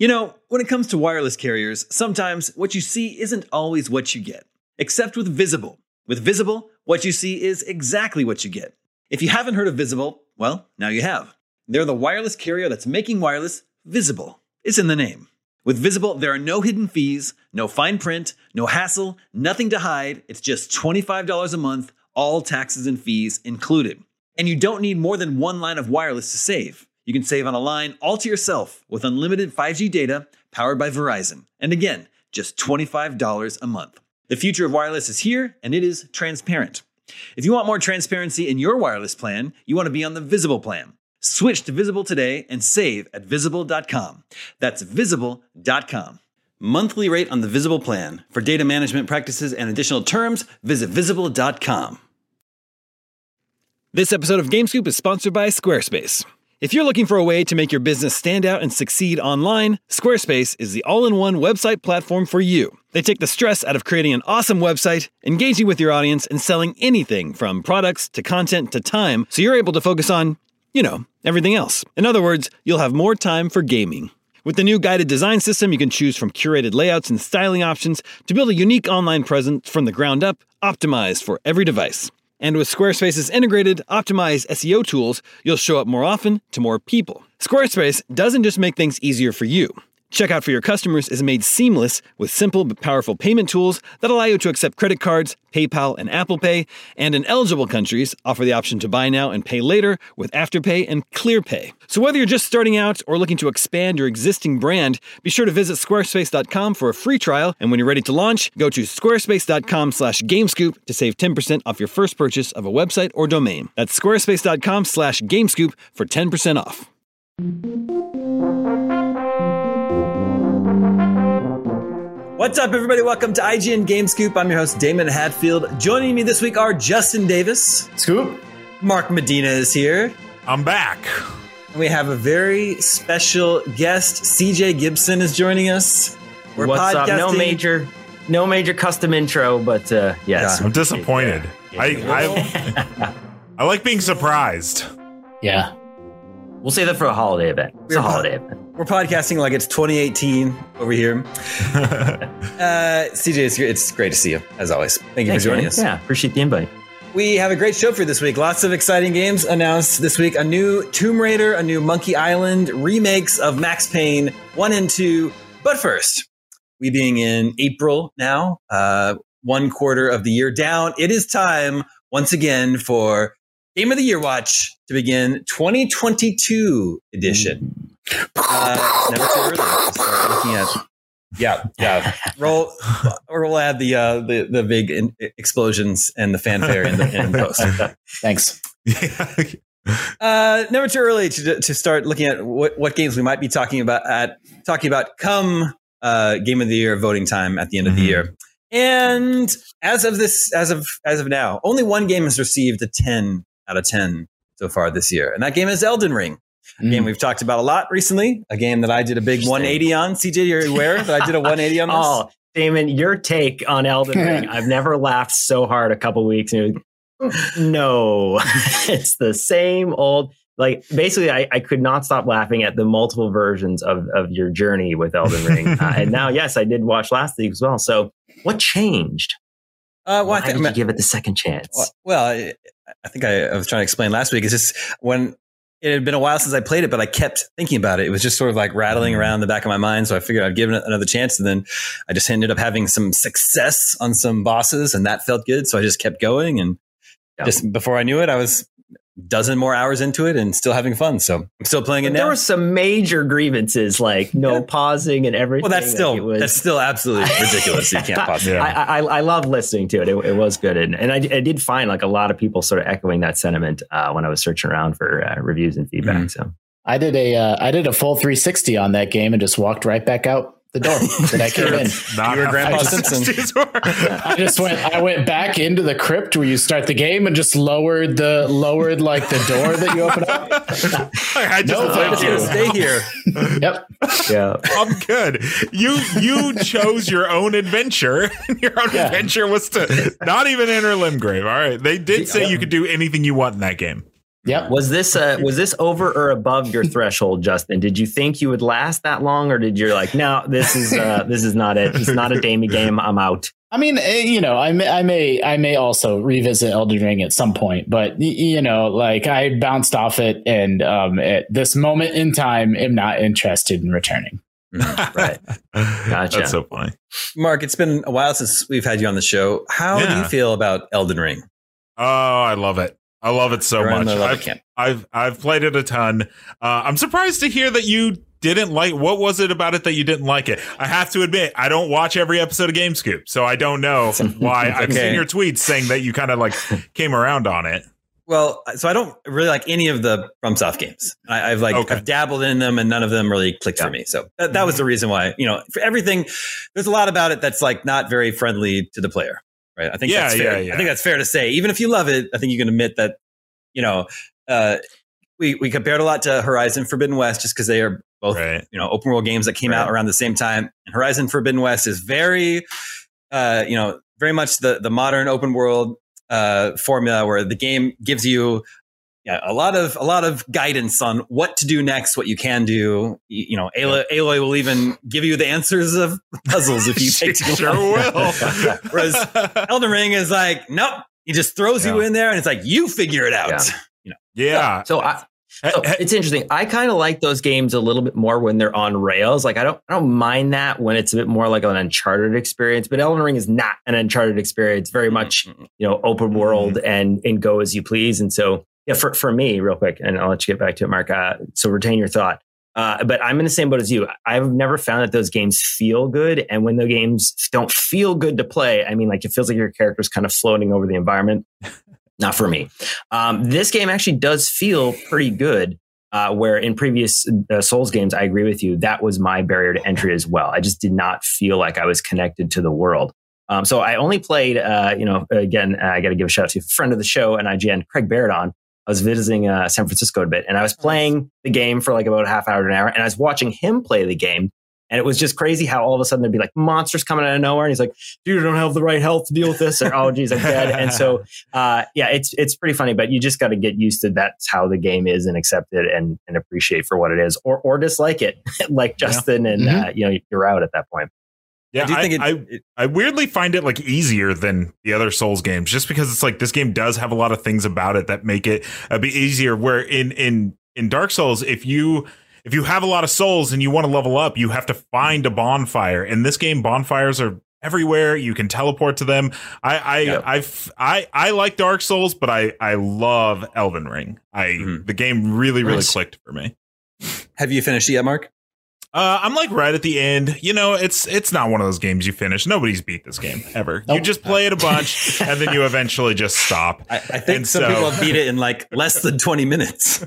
You know, when it comes to wireless carriers, sometimes what you see isn't always what you get. Except with Visible. With Visible, what you see is exactly what you get. If you haven't heard of Visible, well, now you have. They're the wireless carrier that's making wireless visible. It's in the name. With Visible, there are no hidden fees, no fine print, no hassle, nothing to hide. It's just $25 a month, all taxes and fees included. And you don't need more than one line of wireless to save. You can save on a line all to yourself with unlimited 5G data powered by Verizon. And again, just $25 a month. The future of wireless is here, and it is transparent. If you want more transparency in your wireless plan, you want to be on the Visible plan. Switch to Visible today and save at Visible.com. That's Visible.com. Monthly rate on the Visible plan. For data management practices and additional terms, visit Visible.com. This episode of GameScoop is sponsored by Squarespace. If you're looking for a way to make your business stand out and succeed online, Squarespace is the all-in-one website platform for you. They take the stress out of creating an awesome website, engaging with your audience, and selling anything from products to content to time, so you're able to focus on, everything else. In other words, you'll have more time for gaming. With the new guided design system, you can choose from curated layouts and styling options to build a unique online presence from the ground up, optimized for every device. And with Squarespace's integrated, optimized SEO tools, you'll show up more often to more people. Squarespace doesn't just make things easier for you. Checkout for your customers is made seamless with simple but powerful payment tools that allow you to accept credit cards, PayPal, and Apple Pay, and in eligible countries, offer the option to buy now and pay later with Afterpay and ClearPay. So whether you're just starting out or looking to expand your existing brand, be sure to visit squarespace.com for a free trial, and when you're ready to launch, go to squarespace.com/gamescoop to save 10% off your first purchase of a website or domain. That's squarespace.com/gamescoop for 10% off. What's up, everybody? Welcome to IGN GameScoop. I'm your host, Damon Hatfield. Joining me this week are Justin Davis. Scoop. Mark Medina is here. I'm back. And we have a very special guest. CJ Gibson is joining us. We're What's podcasting. up? No major custom intro, but yes. I'm disappointed. I like being surprised. Yeah. We'll say that for a holiday event. It's a holiday event. We're podcasting like it's 2018 over here. CJ is here. It's great to see you, as always. Thank you for joining us. Yeah, appreciate the invite. We have a great show for you this week. Lots of exciting games announced this week. A new Tomb Raider, a new Monkey Island, remakes of Max Payne 1 and 2. But first, we being in April now, 1 quarter of the year down, it is time once again for Game of the Year Watch to begin 2022 edition. Never too early to start looking at. Yeah. We'll add the big explosions and the fanfare in post. Thanks. Never too early to start looking at what games we might be talking about come Game of the Year voting time at the end of the year. And as of now, only one game has received a 10 out of 10 so far this year, and that game is Elden Ring. A game we've talked about a lot recently, a game that I did a big 180 on. CJ, you're aware that I did a 180 on this? Oh, Damon, your take on Elden Ring. I've never laughed so hard a couple weeks. No, it's the same old. Like, basically, I could not stop laughing at the multiple versions of your journey with Elden Ring. And now, yes, I did watch last week as well. So what changed? Why did you give it the second chance? Well, I think I was trying to explain last week. It's just when it had been a while since I played it, but I kept thinking about it. It was just sort of like rattling around the back of my mind. So I figured I'd give it another chance. And then I just ended up having some success on some bosses, and that felt good. So I just kept going. And just before I knew it, I was dozen more hours into it and still having fun. So I'm still playing it now. There were some major grievances, like pausing and everything. Well, that's still absolutely ridiculous. You can't pause it. I love listening to it. It was good. And I did find like a lot of people sort of echoing that sentiment when I was searching around for reviews and feedback. So I did a full 360 on that game and just walked right back out the door that I came in. You were Grandpa Simpson. I went back into the crypt where you start the game and just lowered like the door that you open up. I just stay here. Yep. Yeah. I'm good. You chose your own adventure. Your own adventure was to not even enter Limgrave. All right. They did say you could do anything you want in that game. Yep. Was this over or above your threshold, Justin? Did you think you would last that long, or did you like, no, this is not it. It's not a Damie game. I'm out. I mean, I may also revisit Elden Ring at some point, but like I bounced off it, and at this moment in time, am not interested in returning. Right. Gotcha. That's so funny. Mark, it's been a while since we've had you on the show. How do you feel about Elden Ring? Oh, I love it. I love it so much. I've played it a ton. I'm surprised to hear that you didn't like. What was it about it that you didn't like it? I have to admit, I don't watch every episode of Game Scoop, so I don't know why. I've seen your tweets saying that you kind of like came around on it. Well, so I don't really like any of the FromSoft games. I've dabbled in them, and none of them really clicked for me. So that was the reason why. For everything, there's a lot about it that's like not very friendly to the player, right? I think that's fair. I think that's fair to say. Even if you love it, I think you can admit that. We compared a lot to Horizon Forbidden West just because they are both open world games that came out around the same time. And Horizon Forbidden West is very, very much the modern open world formula where the game gives you a lot of guidance on what to do next, what you can do. Aloy will even give you the answers of puzzles if you take too long. Whereas Elden Ring is like, nope, he just throws you in there and it's like, you figure it out. So it's interesting. I kind of like those games a little bit more when they're on rails. Like I don't mind that when it's a bit more like an Uncharted experience, but Elden Ring is not an Uncharted experience, very much, open world and go as you please. And so, for me real quick, and I'll let you get back to it, Mark. So retain your thought. But I'm in the same boat as you. I've never found that those games feel good. And when the games don't feel good to play, I mean, like it feels like your character's kind of floating over the environment. Not for me. This game actually does feel pretty good, where in previous Souls games, I agree with you, that was my barrier to entry as well. I just did not feel like I was connected to the world. So I only played, again, I got to give a shout out to a friend of the show and IGN, Craig Baradon. I was visiting San Francisco a bit, and I was playing the game for like about a half hour to an hour, and I was watching him play the game. And it was just crazy how all of a sudden there'd be like monsters coming out of nowhere. And he's like, dude, I don't have the right health to deal with this. Or, oh, geez, I'm dead. And so, it's pretty funny, but you just got to get used to that's how the game is and accept it and appreciate for what it is or dislike it like Justin and, you're out at that point. Yeah, I weirdly find it like easier than the other Souls games just because it's like this game does have a lot of things about it that make it a bit easier where in Dark Souls, if you have a lot of souls and you want to level up, you have to find a bonfire. In this game, bonfires are everywhere. You can teleport to them. I like Dark Souls, but I love Elden Ring. The game really clicked for me. Have you finished it yet, Mark? I'm like right at the end. It's not one of those games you finish. Nobody's beat this game ever. You just play it a bunch and then you eventually just stop. I think some people have beat it in like less than 20 minutes.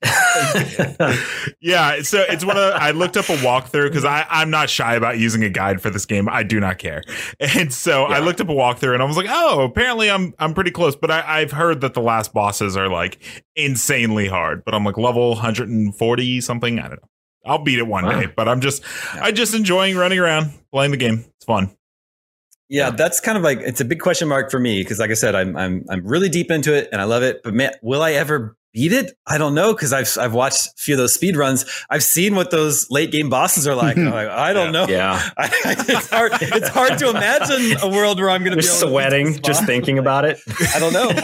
Yeah. So it's I looked up a walkthrough because I'm not shy about using a guide for this game. I do not care. And so I looked up a walkthrough and I was like, oh, apparently I'm pretty close. But I've heard that the last bosses are like insanely hard. But I'm like level 140 something. I don't know. I'll beat it one day, but I'm just enjoying running around, playing the game. It's fun. Yeah, that's kind of like, it's a big question mark for me. Cause like I said, I'm really deep into it and I love it, but man, will I ever beat it? I don't know. Cause I've watched a few of those speed runs. I've seen what those late game bosses are like. I'm like, I don't know. Yeah. It's hard to imagine a world where I'm going to be sweating just thinking about it. I don't know.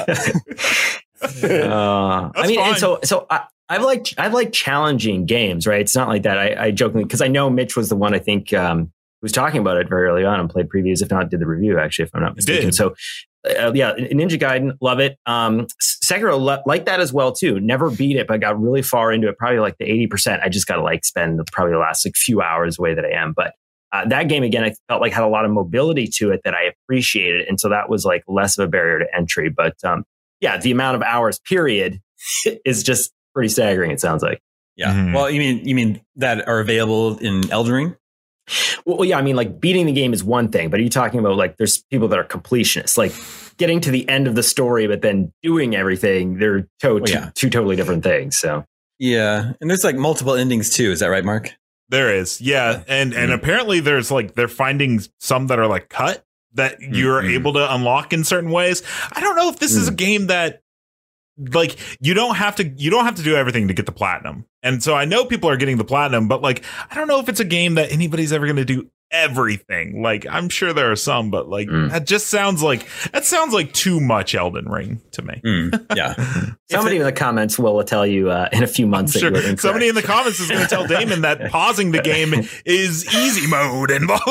I mean, and so I've liked challenging games, right? It's not like that. I jokingly, because I know Mitch was the one I think who was talking about it very early on and played previews, if not did the review, actually, if I'm not mistaken. So Ninja Gaiden, love it. Sekiro, like that as well, too. Never beat it, but got really far into it, probably like the 80%. I just got to like spend probably the last like few hours the way that I am. But that game, again, I felt like had a lot of mobility to it that I appreciated. And so that was like less of a barrier to entry. But the amount of hours, period, is just pretty staggering, it sounds like. Yeah. Mm-hmm. Well, you mean that are available in Elden Ring? Well, yeah. I mean, like beating the game is one thing, but are you talking about like there's people that are completionists, like getting to the end of the story, but then doing everything? They're two totally different things. So yeah, and there's like multiple endings too. Is that right, Mark? There is, yeah, and apparently there's like they're finding some that are like cut that you're able to unlock in certain ways. I don't know if this is a game that like you don't have to do everything to get the platinum. And so I know people are getting the platinum, but like I don't know if it's a game that anybody's ever going to do everything. Like I'm sure there are some, but like that sounds like too much Elden Ring to me. Yeah. Somebody in the comments will tell you in a few months. Sure. That you're somebody in the comments is going to tell Damon that pausing the game is easy mode and blah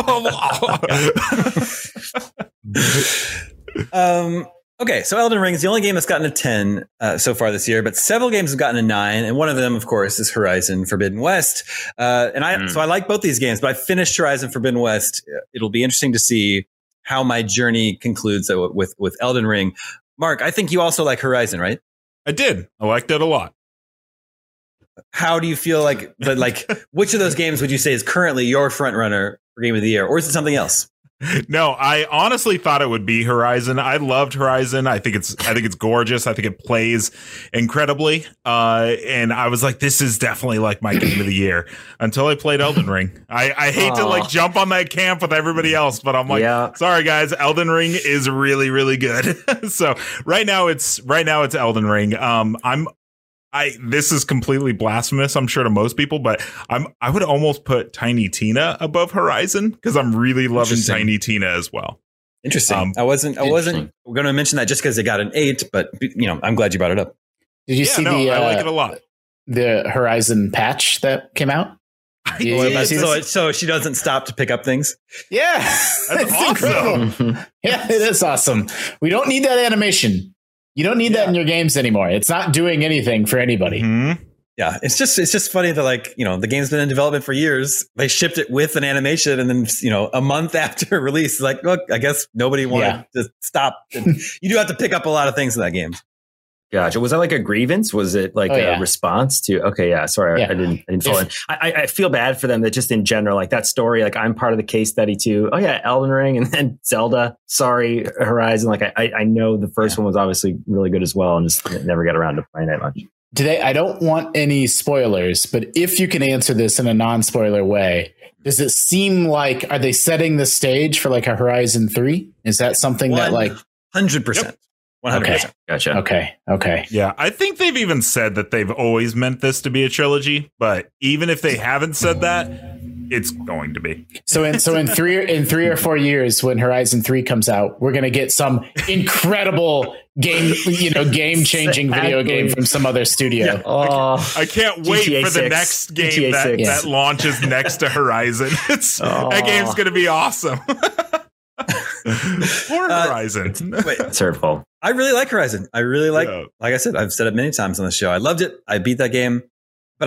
blah blah. Okay, so Elden Ring is the only game that's gotten a 10 so far this year, but several games have gotten a 9, and one of them, of course, is Horizon Forbidden West. So I like both these games, but I finished Horizon Forbidden West. It'll be interesting to see how my journey concludes with Elden Ring. Mark, I think you also like Horizon, right? I did. I liked it a lot. How do you feel like which of those games would you say is currently your front runner for Game of the Year, or is it something else? No, I honestly thought it would be Horizon. I loved Horizon. I think it's gorgeous. I think it plays incredibly. And I was like, this is definitely like my game of the year until I played Elden Ring. I hate to like jump on that camp with everybody else, but I'm like, sorry guys, Elden Ring is really, really good. So right now it's Elden Ring. This is completely blasphemous, I'm sure, to most people, but I would almost put Tiny Tina above Horizon because I'm really loving Tiny Tina as well. Interesting. I wasn't going to mention that just because it got an 8, but I'm glad you brought it up. Did you see I like it a lot. The Horizon patch that came out? So she doesn't stop to pick up things. Yeah, that's awesome. Yeah, it is awesome. We don't need that animation. You don't need that in your games anymore. It's not doing anything for anybody. Mm-hmm. Yeah, it's just funny that the game's been in development for years. They shipped it with an animation, and then a month after release, look, I guess nobody wanted to stop. And you do have to pick up a lot of things in that game. Gotcha. Was that like a grievance? Was it like a response to? Okay, yeah. Sorry, I didn't follow in. I feel bad for them that just in general, like that story. Like I'm part of the case study too. Oh yeah, Elden Ring and then Zelda. Sorry, Horizon. Like I know the first one was obviously really good as well, and just never got around to playing that much. Today, I don't want any spoilers, but if you can answer this in a non-spoiler way, does it seem like are they setting the stage for like a Horizon 3? Is that something that like 100%? 100%. Okay. Gotcha. Okay. Yeah, I think they've even said that they've always meant this to be a trilogy, but even if they haven't said that, it's going to be. So in 3 or 4 years, when Horizon 3 comes out, we're gonna get some incredible game-changing video game from some other studio. Yeah. I can't wait GTA for the 6. next game that launches next to Horizon. That game's gonna be awesome. Poor Horizon. It's hurtful. I really like Horizon. I really like I said, I've said it many times on the show. I loved it. I beat that game. But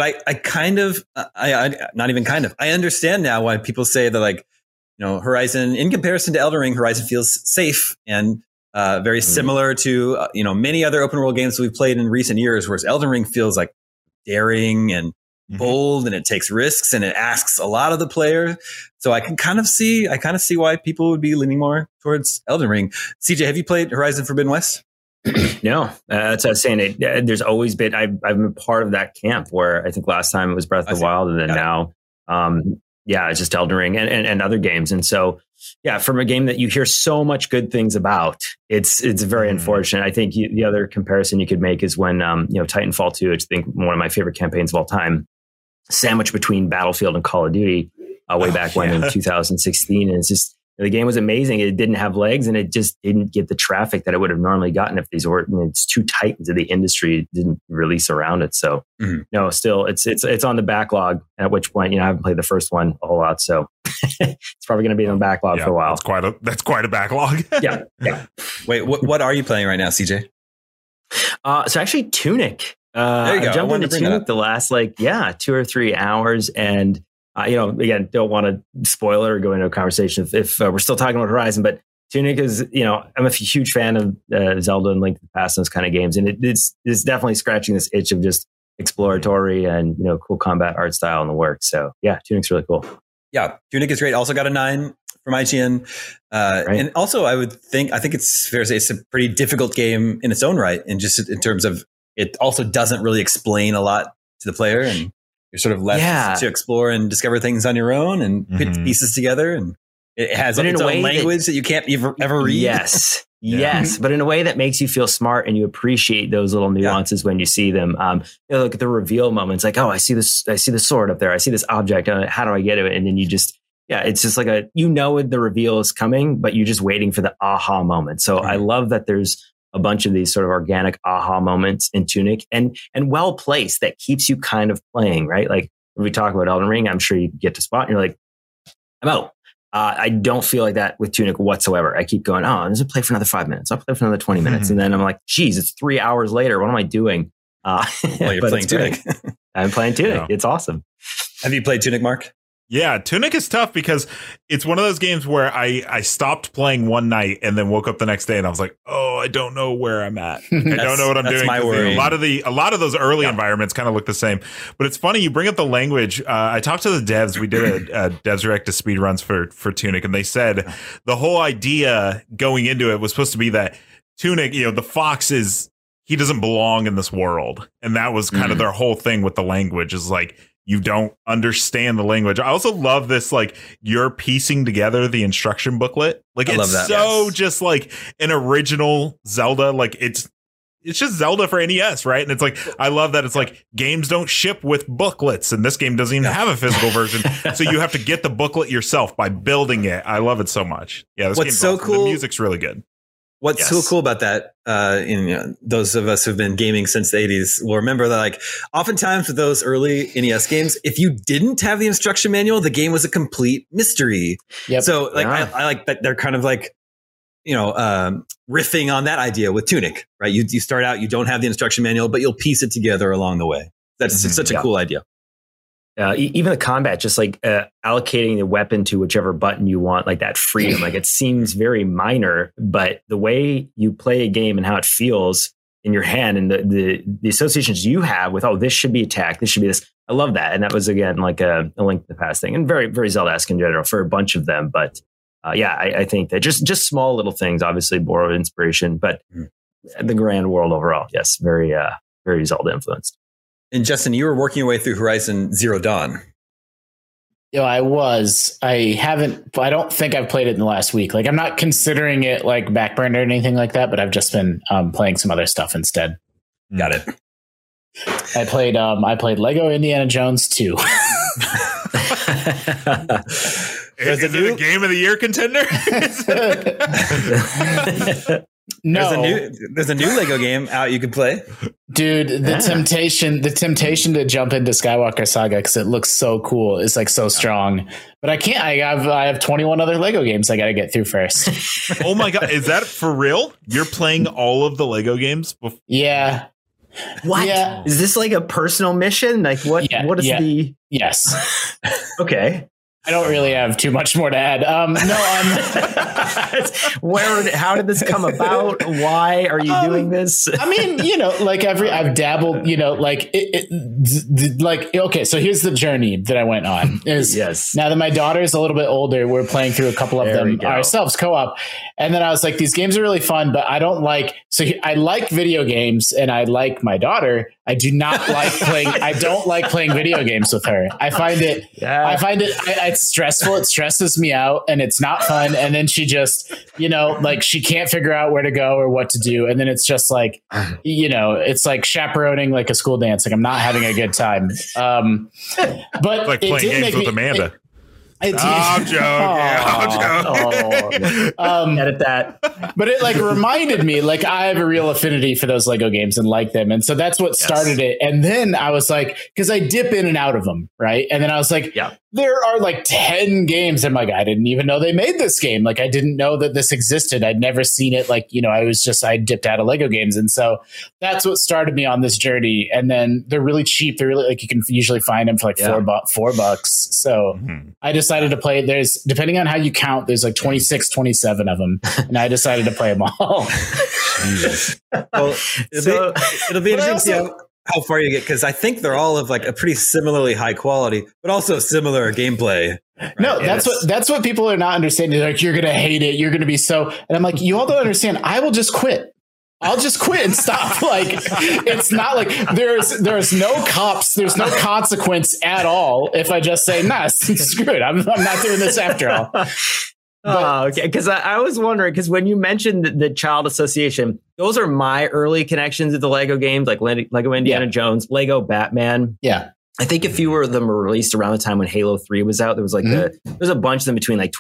I understand now why people say that Horizon, in comparison to Elden Ring, Horizon feels safe and very similar to, many other open world games that we've played in recent years, whereas Elden Ring feels like daring and bold, and it takes risks and it asks a lot of the player. So I kind of see why people would be leaning more towards Elden Ring. CJ, have you played Horizon Forbidden West? No, that's what I was saying. There's always been, I've been part of that camp where I think last time it was Breath of the Wild, and then now, it's just Elden Ring and other games. And so, from a game that you hear so much good things about, it's very unfortunate. I think the other comparison you could make is when, Titanfall 2, I think one of my favorite campaigns of all time, sandwiched between Battlefield and Call of Duty way back when in 2016. And it's just, the game was amazing. It didn't have legs, and it just didn't get the traffic that it would have normally gotten if these were. It's too tight into the industry. It didn't release around it. So no, still it's on the backlog. At which point, I haven't played the first one a whole lot, so it's probably going to be in the backlog for a while. That's quite a backlog. Yeah. Wait, what are you playing right now, CJ? So actually, Tunic. There you go. I jumped into Tunic the last 2 or 3 hours, and again, don't want to spoil it or go into a conversation if we're still talking about Horizon, but Tunic is, I'm a huge fan of Zelda and Link to the Past and those kind of games. And it's definitely scratching this itch of just exploratory and, cool combat art style in the work. So Tunic's really cool. Yeah, Tunic is great. Also got a 9 from IGN. Right. And also I think it's fair to say it's a pretty difficult game in its own right. And just in terms of, it also doesn't really explain a lot to the player, and you're sort of left to explore and discover things on your own and put pieces together. And it has its own language that you can't ever read. Yes. Yes, but in a way that makes you feel smart and you appreciate those little nuances when you see them. Look at the reveal moments, like, oh, I see the sword up there. I see this object. How do I get it? And then you just, it's just like the reveal is coming, but you're just waiting for the aha moment. So I love that there's a bunch of these sort of organic aha moments in Tunic and well placed that keeps you kind of playing, right? Like when we talk about Elden Ring, I'm sure you get to spot and you're like, I'm out. I don't feel like that with Tunic whatsoever. I keep going, I'm going to play for another 5 minutes. I'll play for another 20 minutes. And then I'm like, geez, it's 3 hours later. What am I doing? Well, you're playing Tunic. I'm playing Tunic. It's awesome. Have you played Tunic, Mark? Yeah, Tunic is tough because it's one of those games where I stopped playing one night and then woke up the next day and I was like, oh, I don't know where I'm at. I don't know what I'm doing. My worry. A lot of those early environments kind of look the same. But it's funny, you bring up the language. I talked to the devs. We did a devs direct to speedruns for Tunic, and they said the whole idea going into it was supposed to be that Tunic, the fox he doesn't belong in this world. And that was kind of their whole thing with the language is like, you don't understand the language. I also love this, like, you're piecing together the instruction booklet. Like, it's just like an original Zelda. Like, it's just Zelda for NES, right? And it's like, I love that it's like games don't ship with booklets, and this game doesn't even have a physical version. So you have to get the booklet yourself by building it. I love it so much. Yeah, this game's so awesome. Cool. The music's really good. What's so cool about that, those of us who've been gaming since the 80s will remember that, like, oftentimes with those early NES games, if you didn't have the instruction manual, the game was a complete mystery. Yep. So, like, I like that they're kind of like, riffing on that idea with Tunic, right? You start out, you don't have the instruction manual, but you'll piece it together along the way. That's such a cool idea. Even the combat, just like allocating the weapon to whichever button you want, like that freedom, like it seems very minor, but the way you play a game and how it feels in your hand and the associations you have with, this should be attack, this should be this. I love that. And that was, again, like a Link to the Past thing, and very, very Zelda-esque in general for a bunch of them. But I think that just small little things obviously borrow inspiration, but the grand world overall, yes, very, very Zelda influenced. And Justin, you were working your way through Horizon Zero Dawn. I was. I don't think I've played it in the last week. Like, I'm not considering it like backburner or anything like that, but I've just been playing some other stuff instead. Got it. I played Lego Indiana Jones 2. Is it a Game of the Year contender? No, there's a new Lego game out you can play, dude. The temptation to jump into Skywalker Saga because it looks so cool is like so strong, but I can't. I have 21 other Lego games I got to get through first. Oh my god, is that for real? You're playing all of the Lego games? Yeah. What? Yeah. Is this like a personal mission? Like what? Yeah, what is the? Yes. Okay. I don't really have too much more to add. How did this come about? Why are you doing this? I mean, like I've dabbled, okay, so here's the journey that I went on is now that my daughter's a little bit older, we're playing through a couple of them ourselves co-op. And then I was like, these games are really fun, but I don't like, I like video games and I like my daughter. I do not like playing. I don't like playing video games with her. I find it it's stressful. It stresses me out and it's not fun. And then she just, like she can't figure out where to go or what to do. And then it's just like, it's like chaperoning like a school dance. Like I'm not having a good time. But like playing games with Amanda. I'm joking. Edit that. But it like reminded me, like I have a real affinity for those Lego games and like them. And so that's what started it. And then I was like, because I dip in and out of them, right? And then I was like, there are like 10 games. I'm like, I didn't even know they made this game. Like I didn't know that this existed. I'd never seen it. Like, I dipped out of Lego games. And so that's what started me on this journey. And then they're really cheap. They're really like, you can usually find them for like $4. So I decided to play. There's, depending on how you count, there's like 26, 27 of them. And I decided to play them all. Well, it'll be interesting to see how far you get, because I think they're all of like a pretty similarly high quality, but also similar gameplay. Right? No, that's what people are not understanding. They're like, you're gonna hate it. You're gonna be so. And I'm like, you all don't understand. I will just quit. I'll just quit and stop. Like it's not like there's no cops. There's no consequence at all if I just say, nah, screw it. I'm not doing this after all. Okay. Because I was wondering, because when you mentioned the Child Association, those are my early connections to the Lego games, like Lego Indiana Jones, Lego Batman. Yeah. I think a few of them were released around the time when Halo 3 was out. There was like there's a bunch of them between like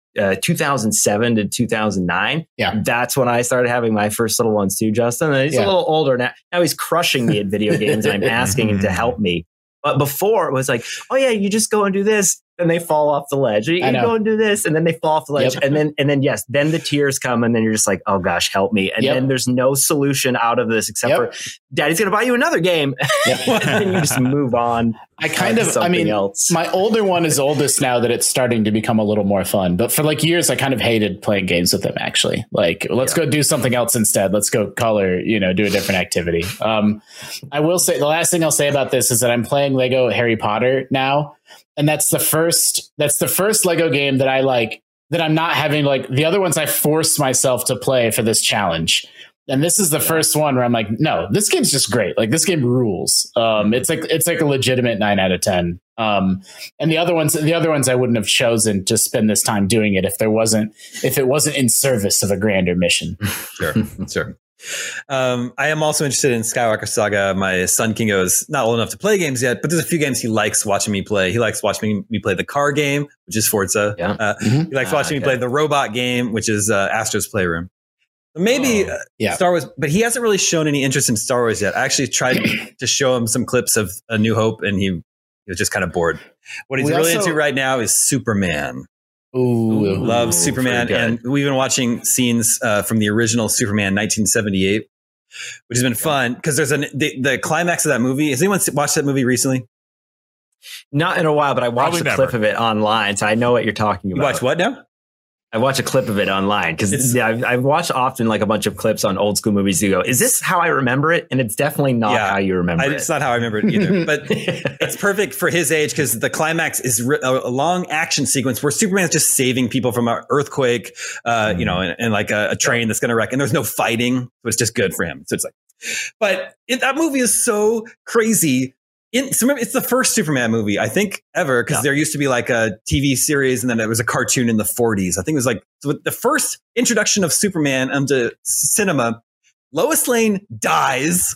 2007 to 2009. Yeah. That's when I started having my first little ones too, Justin. And he's a little older now. Now he's crushing me at video games and I'm asking him to help me. But before it was like, oh yeah, you just go and do this. And they fall off the ledge. You go and do this, and then they fall off the ledge, and then then the tears come, and then you're just like, "Oh gosh, help me!" And then there's no solution out of this except for Daddy's going to buy you another game, and then you just move on. Else. My older one is oldest now that it's starting to become a little more fun. But for like years, I kind of hated playing games with them. Actually, like let's go do something else instead. Let's go color, do a different activity. I will say the last thing I'll say about this is that I'm playing Lego Harry Potter now. And that's the first Lego game that I like, that I'm not having like the other ones I forced myself to play for this challenge. And this is the first one where I'm like, no, this game's just great. Like this game rules. It's like a legitimate 9 out of 10. And the other ones I wouldn't have chosen to spend this time doing it if it wasn't in service of a grander mission. Sure. I am also interested in Skywalker Saga. My son Kingo is not old enough to play games yet, but there's a few games he likes watching me play. He likes watching me play the car game, which is Forza. He likes watching me play the robot game, which is Astro's Playroom. Maybe Star Wars, but he hasn't really shown any interest in Star Wars yet. I actually tried to show him some clips of A New Hope, and he was just kind of bored. What he's really into right now is Superman. Loves Superman. And we've been watching scenes from the original Superman 1978, which has been fun because there's the climax of that movie. Has anyone watched that movie recently? Not in a while, but I watched a clip of it online, so I know what you're talking about. You watch what now? I watch a clip of it online because I've watched often like a bunch of clips on old school movies. You go, is this how I remember it? And it's definitely not how you remember it. It's not how I remember it either. But it's perfect for his age because the climax is a long action sequence where Superman's just saving people from an earthquake, and like a train that's going to wreck. And there's no fighting, so it's just good for him. So it's like, but that movie is so crazy. So remember, it's the first Superman movie, I think, ever, because there used to be like a TV series and then it was a cartoon in the 40s. I think it was like the first introduction of Superman into cinema. Lois Lane dies.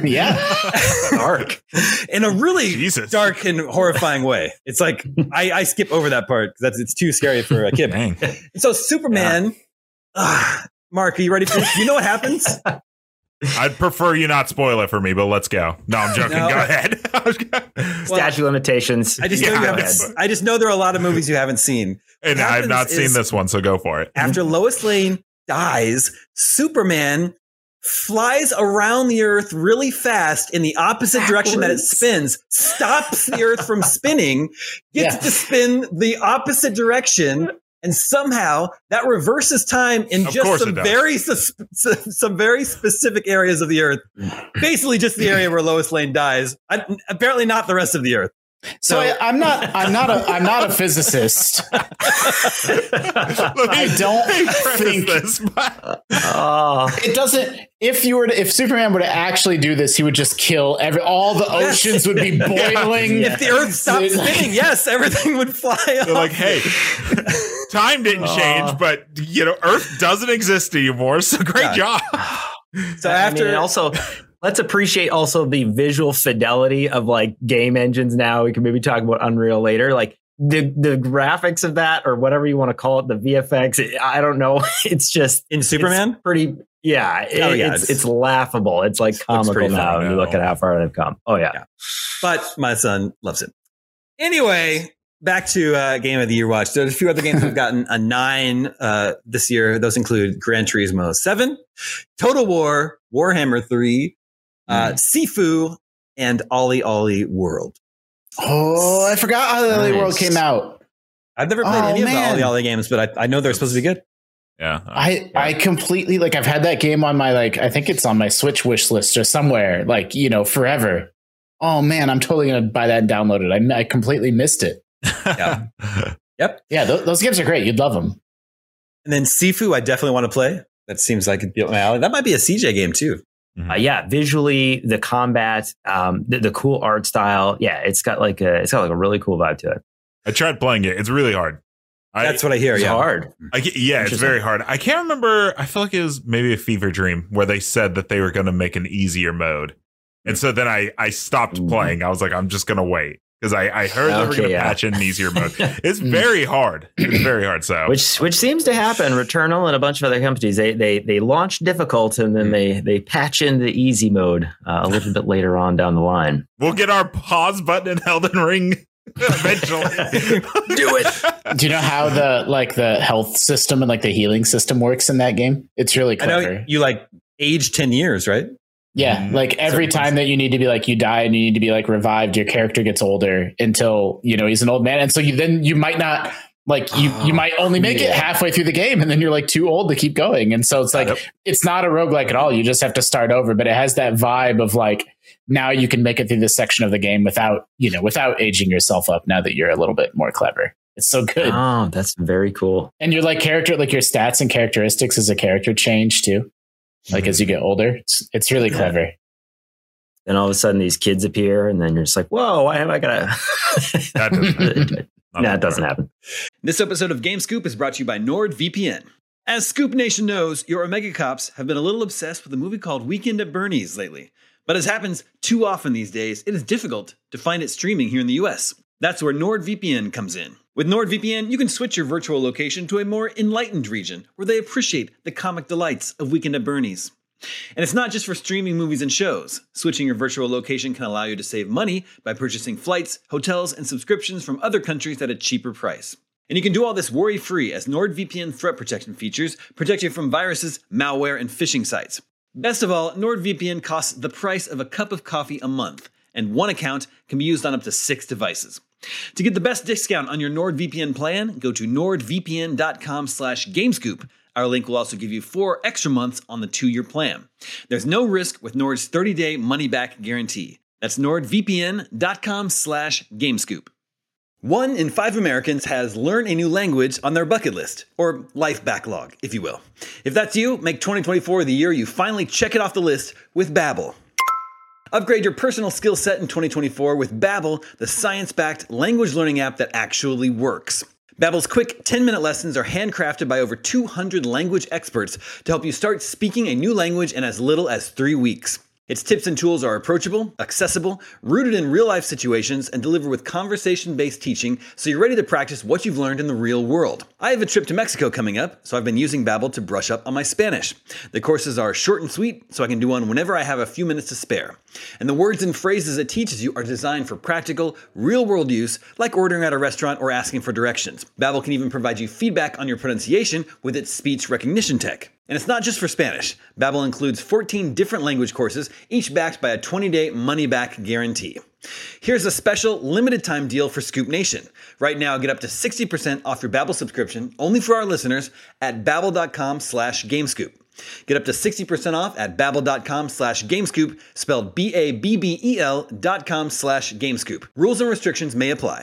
Dark. In a really dark and horrifying way. It's like, I skip over that part because it's too scary for a kid. And so Superman, Mark, are you ready for this? You know what happens? I'd prefer you not spoil it for me, but let's go. No, I'm joking. Go ahead. Statute limitations. I just know there are a lot of movies you haven't seen. And I've not seen this one, so go for it. After Lois Lane dies, Superman flies around the Earth really fast in the opposite direction that it spins, stops the Earth from spinning, gets to spin the opposite direction. And somehow that reverses time in just some very specific areas of the Earth. Basically, just the area where Lois Lane dies. Apparently, not the rest of the Earth. So I'm not a physicist. I don't think this. It doesn't. If Superman were to actually do this, he would just kill all the oceans would be boiling. If the Earth stopped spinning, yes, everything would fly off. They're like, hey, time didn't change, but Earth doesn't exist anymore. So great job. So also. Let's appreciate also the visual fidelity of like game engines now. We can maybe talk about Unreal later. Like the graphics of that or whatever you want to call it, the VFX, I don't know. It's just in Superman? It's pretty. Yeah. It's laughable. It's like comical now. You look at how far they've come. Oh yeah. But my son loves it. Anyway, back to Game of the Year watch. There's a few other games that have gotten a 9 this year. Those include Gran Turismo 7, Total War, Warhammer 3, Sifu, and Ollie Ollie World. Oh, I forgot Ollie Ollie World came out. I've never played any of the Ollie Ollie games, but I know they're supposed to be good. Yeah. I completely I've had that game on my I think it's on my Switch wish list or somewhere forever. Oh man, I'm totally going to buy that and download it. I completely missed it. Yeah. Yep. Yeah, those games are great. You'd love them. And then Sifu, I definitely want to play. That seems like it'd be up my alley. That might be a CJ game too. Visually, the combat, the cool art style. Yeah, it's got like a really cool vibe to it. I tried playing it. It's really hard. That's what I hear. It's hard. It's very hard. I can't remember. I feel like it was maybe a fever dream where they said that they were going to make an easier mode. And so then I stopped playing. I was like, I'm just going to wait. Because I heard they were going to patch in an easier mode. It's very hard. It's very hard. So which seems to happen. Returnal and a bunch of other companies, they launch difficult and then they patch in the easy mode a little bit later on down the line. We'll get our pause button in Elden Ring eventually. Do it. Do you know how the health system and like the healing system works in that game? It's really clever. I know you like age 10 years, right? Yeah, like every time that you need to be like you die and you need to be like revived, your character gets older until he's an old man, and so you might not like you might only make it halfway through the game, and then you're like too old to keep going, and so it's like it's not a roguelike at all. You just have to start over, but it has that vibe of like now you can make it through this section of the game without aging yourself up. Now that you're a little bit more clever, it's so good. Oh, that's very cool. And your like character, like your stats and characteristics as a character change too. Like as you get older, it's really clever. Then all of a sudden these kids appear and then you're just like, whoa, why have I got to... That doesn't happen. No, it doesn't happen. This episode of Game Scoop is brought to you by NordVPN. As Scoop Nation knows, your Omega Cops have been a little obsessed with a movie called Weekend at Bernie's lately. But as happens too often these days, it is difficult to find it streaming here in the US. That's where NordVPN comes in. With NordVPN, you can switch your virtual location to a more enlightened region where they appreciate the comic delights of Weekend at Bernie's. And it's not just for streaming movies and shows. Switching your virtual location can allow you to save money by purchasing flights, hotels, and subscriptions from other countries at a cheaper price. And you can do all this worry-free as NordVPN threat protection features protect you from viruses, malware, and phishing sites. Best of all, NordVPN costs the price of a cup of coffee a month, and one account can be used on up to 6 devices. To get the best discount on your NordVPN plan, go to nordvpn.com/gamescoop. Our link will also give you 4 extra months on the 2-year plan. There's no risk with Nord's 30-day money-back guarantee. That's nordvpn.com/gamescoop. 1 in 5 Americans has learn a new language on their bucket list, or life backlog, if you will. If that's you, make 2024 the year you finally check it off the list with Babbel. Upgrade your personal skill set in 2024 with Babbel, the science-backed language learning app that actually works. Babbel's quick 10-minute lessons are handcrafted by over 200 language experts to help you start speaking a new language in as little as 3 weeks. Its tips and tools are approachable, accessible, rooted in real-life situations, and deliver with conversation-based teaching so you're ready to practice what you've learned in the real world. I have a trip to Mexico coming up, so I've been using Babbel to brush up on my Spanish. The courses are short and sweet, so I can do one whenever I have a few minutes to spare. And the words and phrases it teaches you are designed for practical, real-world use, like ordering at a restaurant or asking for directions. Babbel can even provide you feedback on your pronunciation with its speech recognition tech. And it's not just for Spanish. Babbel includes 14 different language courses, each backed by a 20-day money-back guarantee. Here's a special limited-time deal for Scoop Nation. Right now, get up to 60% off your Babbel subscription, only for our listeners, at babbel.com/gamescoop. Get up to 60% off at babbel.com/gamescoop, spelled BABBEL.com/gamescoop. Rules and restrictions may apply.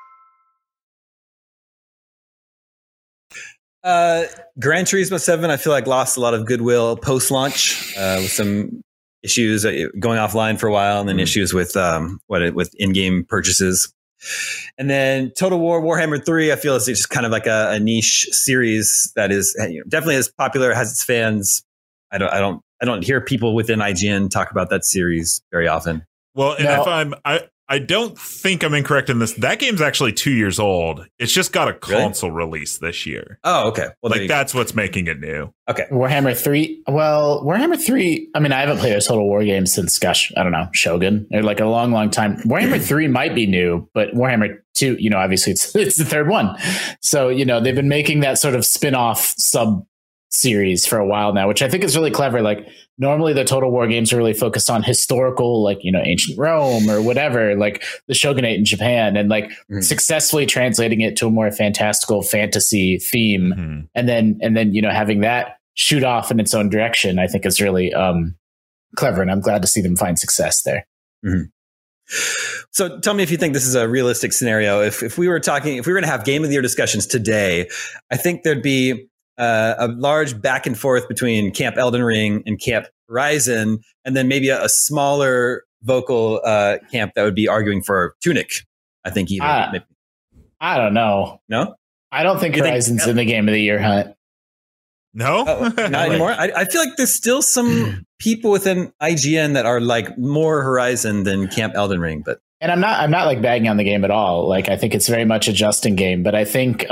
Gran Turismo 7, I feel like lost a lot of goodwill post-launch with some issues going offline for a while, and then issues with with in-game purchases. And then Total War Warhammer 3, I feel it's just kind of like a niche series that is definitely as popular, has its fans. I don't hear people within IGN talk about that series very often. Well, and I don't think I'm incorrect in this. That game's actually 2 years old. It's just got a console release this year. Oh, okay. Well, like that's what's making it new. Okay. Warhammer 3. Well, Warhammer 3, I mean, I haven't played a Total War game since, gosh, I don't know, Shogun, or like a long, long time. Warhammer 3 might be new, but Warhammer 2, obviously it's the third one. So, they've been making that sort of spin-off sub-series for a while now, which I think is really clever. Like, normally the Total War games are really focused on historical, like, ancient Rome or whatever, like the Shogunate in Japan, and like successfully translating it to a more fantastical fantasy theme. And then, having that shoot off in its own direction, I think is really clever. And I'm glad to see them find success there. So tell me if you think this is a realistic scenario. If we were going to have Game of the Year discussions today, I think there'd be a large back and forth between Camp Elden Ring and Camp Horizon, and then maybe a smaller vocal camp that would be arguing for Tunic. I think even. I don't know. No? I don't think Horizon's in the game of the year hunt. No, not anymore. I feel like there's still some people within IGN that are like more Horizon than Camp Elden Ring, but. And I'm not like bagging on the game at all. Like I think it's very much a Justin game, but I think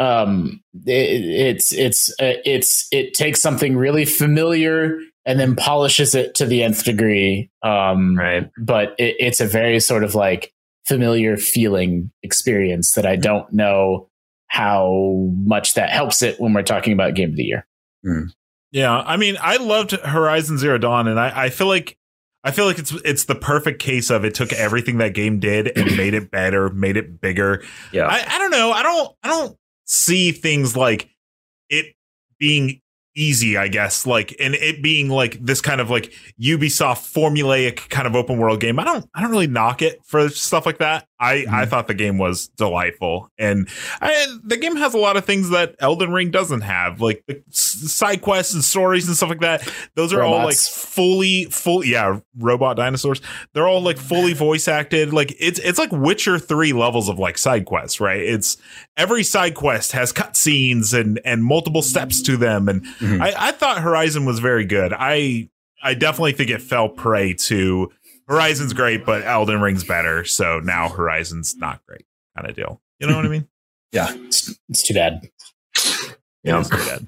it takes something really familiar and then polishes it to the nth degree. Right. But it's a very sort of like familiar feeling experience that I don't know how much that helps it when we're talking about game of the year. Mm. Yeah, I mean, I loved Horizon Zero Dawn, and I feel like it's the perfect case of it took everything that game did and made it better, made it bigger. Yeah, I don't know. I don't see things like it being easy, I guess, like, and it being like this kind of like Ubisoft formulaic kind of open world game. I don't really knock it for stuff like that. I thought the game was delightful, and the game has a lot of things that Elden Ring doesn't have, like the side quests and stories and stuff like that. Those are all like fully, robot dinosaurs. They're all like fully voice acted. Like it's like Witcher 3 levels of like side quests, right? It's every side quest has cutscenes and multiple steps to them, and I thought Horizon was very good. I definitely think it fell prey to Horizon's great, but Elden Ring's better. So now Horizon's not great, kind of deal. You know what I mean? Yeah, it's too bad. Yeah, it's too bad.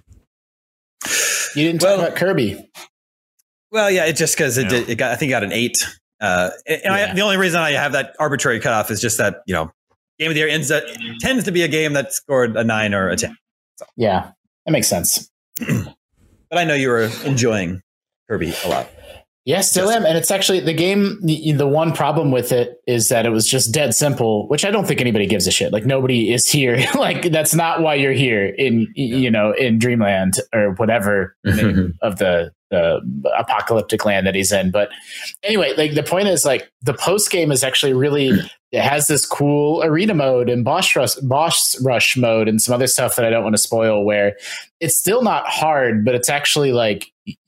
You didn't talk about Kirby. Well, yeah, it just because I think it got an 8. The only reason I have that arbitrary cutoff is just that game of the year tends to be a game that scored a 9 or a 10. So. Yeah, that makes sense. But I know you were enjoying Kirby a lot. Yeah, still am. And it's actually the game. The one problem with it is that it was just dead simple, which I don't think anybody gives a shit. Like nobody is here. Like that's not why you're here in Dreamland or whatever name of the apocalyptic land that he's in. But anyway, like the point is like the post game is actually really, it has this cool arena mode and boss rush mode and some other stuff that I don't want to spoil, where it's still not hard, but it's actually like,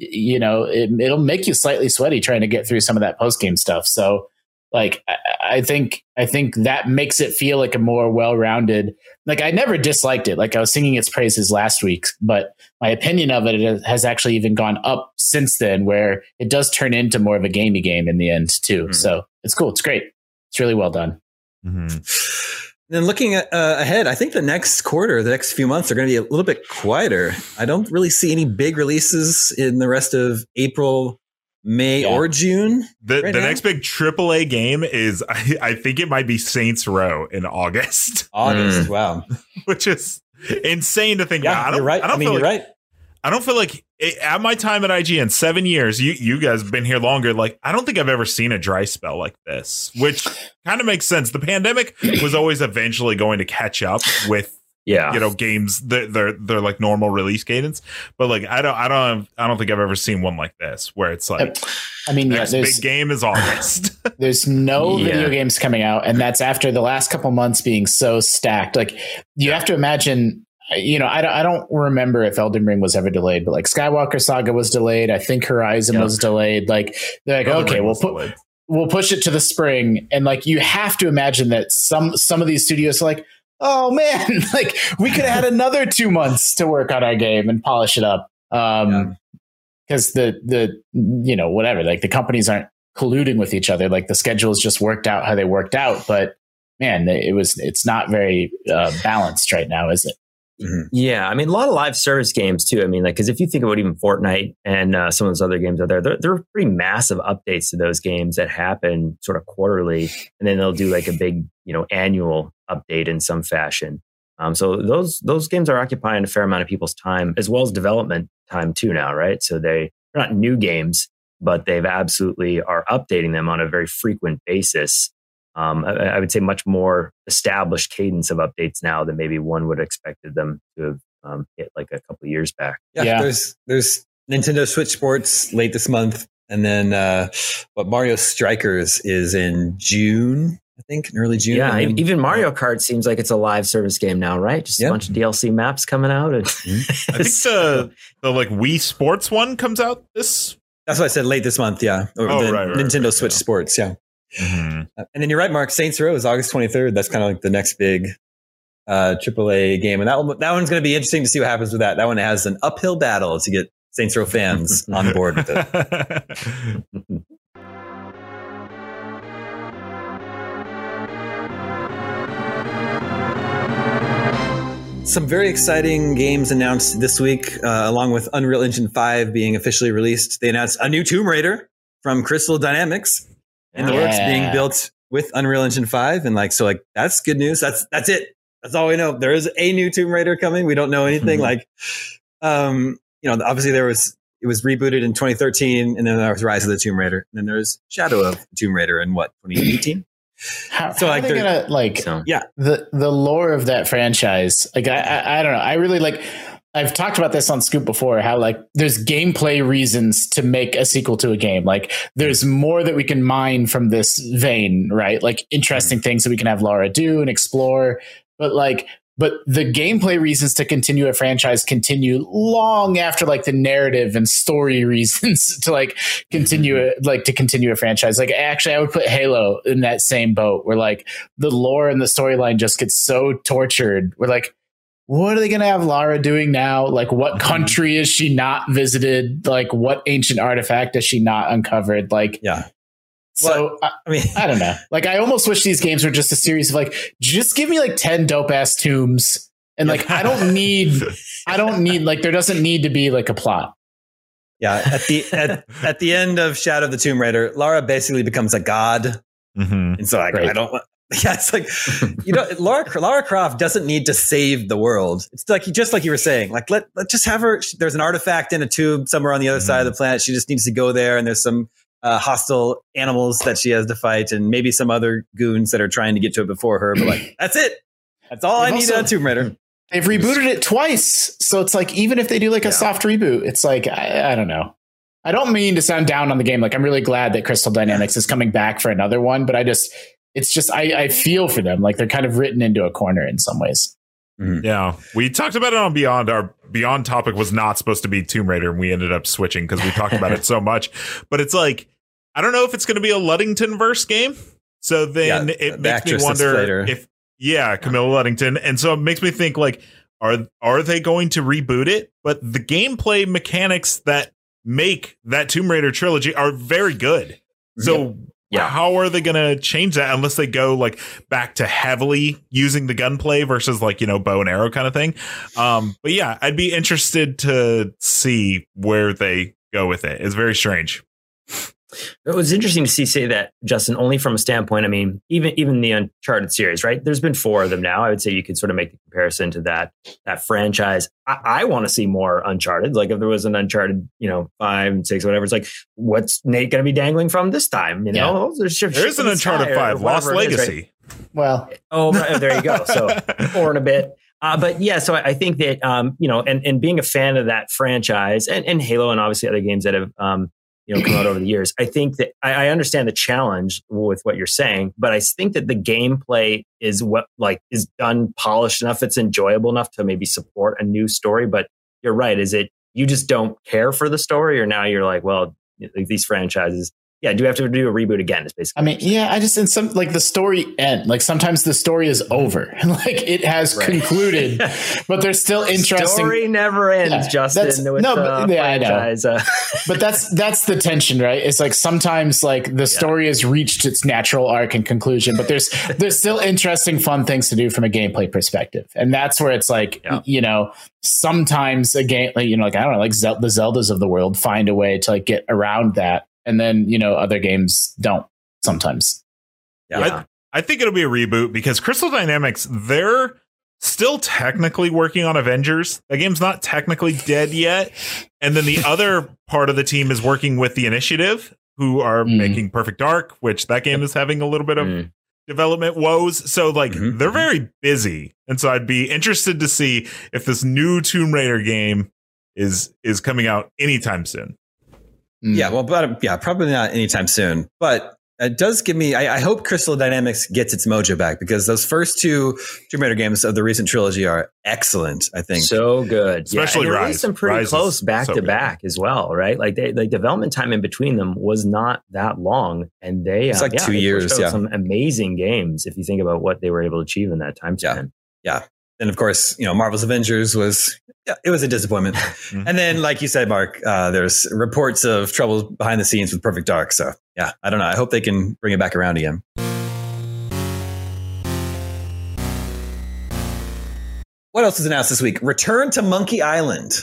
it'll make you slightly sweaty trying to get through some of that post game stuff. So like, I think that makes it feel like a more well-rounded, like I never disliked it. Like I was singing its praises last week, but my opinion of it has actually even gone up since then, where it does turn into more of a gamey game in the end too. Mm-hmm. So it's cool. It's great. It's really well done. Mm-hmm. Then looking ahead, I think the next few months are going to be a little bit quieter. I don't really see any big releases in the rest of April, May, or June. The next big AAA game is, I think it might be Saints Row in August. Wow. Which is insane to think about. You're right. You're right. I don't feel like at my time at IGN, 7 years, you guys have been here longer. Like, I don't think I've ever seen a dry spell like this, which kind of makes sense. The pandemic was always eventually going to catch up with, games, they're like normal release cadence. But like, I don't think I've ever seen one like this where it's like, next big game is August. There's no video games coming out. And that's after the last couple months being so stacked. Like you have to imagine, I don't remember if Elden Ring was ever delayed, but like Skywalker Saga was delayed. I think Horizon was delayed. Like they're like, okay, we'll push it to the spring. And like, you have to imagine that some of these studios are like, oh man, like we could have had another 2 months to work on our game and polish it up. Cause the whatever, like the companies aren't colluding with each other. Like the schedules just worked out how they worked out, but man, it's not very balanced right now, is it? Mm-hmm. Yeah, I mean, a lot of live service games too. I mean, like, because if you think about even Fortnite and some of those other games out there, they're pretty massive updates to those games that happen sort of quarterly, and then they'll do like a big, annual update in some fashion. So those games are occupying a fair amount of people's time as well as development time too now, right? So they're not new games, but they've absolutely are updating them on a very frequent basis. I would say much more established cadence of updates now than maybe one would have expected them to have hit like a couple of years back. Yeah. There's Nintendo Switch Sports late this month, and then Mario Strikers is in June, I think, in early June. Yeah, even Mario Kart seems like it's a live service game now, right? Just a bunch of DLC maps coming out. I think the like Wii Sports one comes out this. That's what I said, late this month. Yeah, Nintendo Switch Sports. Yeah. Mm-hmm. And then you're right, Mark. Saints Row is August 23rd. That's kind of like the next big AAA game, and that one's going to be interesting to see what happens with that. That one has an uphill battle to get Saints Row fans on board with it. Some very exciting games announced this week, along with Unreal Engine 5 being officially released. They announced a new Tomb Raider from Crystal Dynamics in the works, being built with Unreal Engine 5. And that's good news. That's it. That's all we know. There is a new Tomb Raider coming. We don't know anything. Obviously it was rebooted in 2013, and then there was Rise of the Tomb Raider, and then there's Shadow of the Tomb Raider in 2018. How are they gonna the lore of that franchise? I don't know. I really I've talked about this on Scoop before, how there's gameplay reasons to make a sequel to a game. There's more that we can mine from this vein, right? Interesting things that we can have Lara do and explore. But the gameplay reasons to continue a franchise continue long after the narrative and story reasons to continue it, to continue a franchise. Actually, I would put Halo in that same boat where the lore and the storyline just gets so tortured. We're what are they going to have Lara doing now? What country is she not visited? What ancient artifact has she not uncovered? So, I don't know. I almost wish these games were just a series of just give me 10 dope ass tombs. And I don't need, there doesn't need to be a plot. Yeah. At the end of Shadow of the Tomb Raider, Lara basically becomes a god. Mm-hmm. And so I don't want, it's Lara Croft doesn't need to save the world. It's just like you were saying, let's just have her. There's an artifact in a tube somewhere on the other side of the planet. She just needs to go there, and there's some hostile animals that she has to fight, and maybe some other goons that are trying to get to it before her. But that's it. That's all I need on Tomb Raider. They've rebooted it twice, so it's even if they do a soft reboot, it's I don't know. I don't mean to sound down on the game. I'm really glad that Crystal Dynamics is coming back for another one, but I feel for them. They're kind of written into a corner in some ways. Mm-hmm. Yeah, we talked about it on Beyond. Our Beyond topic was not supposed to be Tomb Raider, and we ended up switching because we talked about it so much. But it's I don't know if it's going to be a Luddington verse game. So then it makes me wonder if Camilla Luddington, and so it makes me think are they going to reboot it? But the gameplay mechanics that make that Tomb Raider trilogy are very good. So. Yeah. How are they going to change that unless they go back to heavily using the gunplay versus bow and arrow kind of thing? But yeah, I'd be interested to see where they go with it. It's very strange. It was interesting to say that, Justin, only from a standpoint, even the Uncharted series, right? There's been 4 of them now. I would say you could sort of make the comparison to that franchise. I want to see more Uncharted. If there was an Uncharted, 5 and 6, whatever, it's what's Nate going to be dangling from this time? There is an Uncharted 5, Lost Legacy. Right? Well, there you go. So 4 and a bit. But yeah, so I think that, and being a fan of that franchise and Halo and obviously other games that have, come out over the years. I think that I understand the challenge with what you're saying, but I think that the gameplay is is done polished enough. It's enjoyable enough to maybe support a new story. But you're right. Is it you just don't care for the story, or now you're these franchises? Yeah, do we have to do a reboot again? It's basically. I just in some the story end. Sometimes the story is over, it has concluded, but there's still interesting. Story never ends, Justin. I know. But that's the tension, right? It's sometimes the story has reached its natural arc and conclusion, but there's still interesting, fun things to do from a gameplay perspective, and that's where it's sometimes a game I don't know, the Zeldas of the world find a way to get around that. And then, other games don't sometimes. Yeah. I think it'll be a reboot because Crystal Dynamics, they're still technically working on Avengers. The game's not technically dead yet. And then the other part of the team is working with the Initiative, who are making Perfect Dark, which that game is having a little bit of development woes. So they're very busy. And so I'd be interested to see if this new Tomb Raider game is coming out anytime soon. Yeah, well, probably not anytime soon. But it does give me. I hope Crystal Dynamics gets its mojo back because those first 2 Tomb Raider games of the recent trilogy are excellent. I think so good, especially Rise. Rise. Them pretty close back to back as well, right? The development time in between them was not that long, and it's 2 years. Yeah, some amazing games if you think about what they were able to achieve in that time span. Yeah. then of course, Marvel's Avengers was a disappointment. And then, like you said, Mark, there's reports of trouble behind the scenes with Perfect Dark. So yeah, I don't know. I hope they can bring it back around again. What else was announced this week? Return to Monkey Island.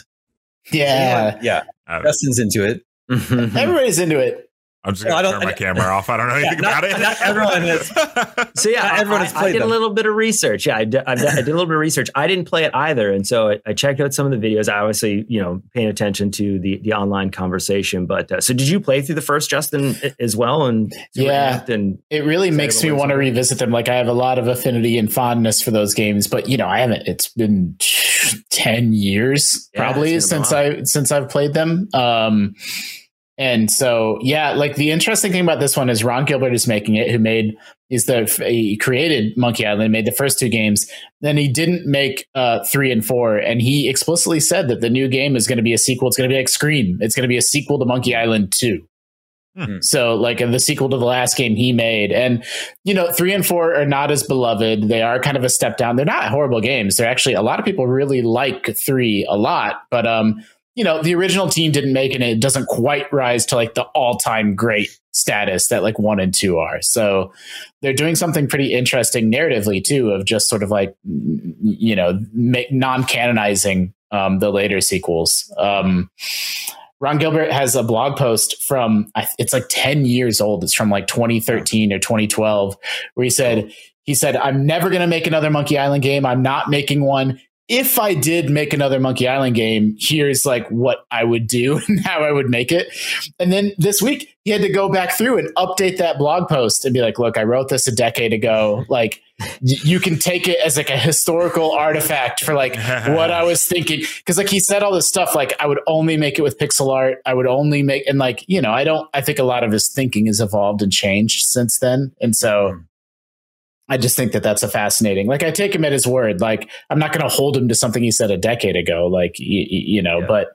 Yeah. Justin's into it. Everybody's into it. I'm just going to turn my camera off. I don't know anything about it. Not everyone is. So yeah, everyone has played I did a little bit of research. Yeah, I did a little bit of research. I didn't play it either. And so I checked out some of the videos. I obviously, paying attention to the online conversation. But so did you play through the first, Justin, as well? And it really makes me want to revisit them. Like I have a lot of affinity and fondness for those games, but I haven't. It's been 10 years probably since I've played them. And so, like the interesting thing about this one is Ron Gilbert is making it, he created Monkey Island, made the first 2 games. Then he didn't make 3 and 4. And he explicitly said that the new game is going to be a sequel. It's going to be like Scream. It's going to be a sequel to Monkey Island 2. So like the sequel to the last game he made. And, 3 and 4 are not as beloved. They are kind of a step down. They're not horrible games. They're actually, a lot of people really like 3 a lot, but, the original team didn't make it. And it doesn't quite rise to like the all-time great status that like 1 and 2 are. So they're doing something pretty interesting narratively too, of just sort of like, non-canonizing the later sequels. Ron Gilbert has a blog post from, it's like 10 years old. It's from like 2013 or 2012, where he said, I'm never going to make another Monkey Island game. I'm not making one. If I did make another Monkey Island game, here's like what I would do and how I would make it. And then this week he had to go back through and update that blog post and be like, look, I wrote this a decade ago. Like you can take it as like a historical artifact for like what I was thinking. Cause like he said all this stuff, like I would only make it with pixel art. I would only make, and like, I think a lot of his thinking has evolved and changed since then. And so I just think that that's a fascinating, like I take him at his word. Like I'm not going to hold him to something he said a decade ago, like, but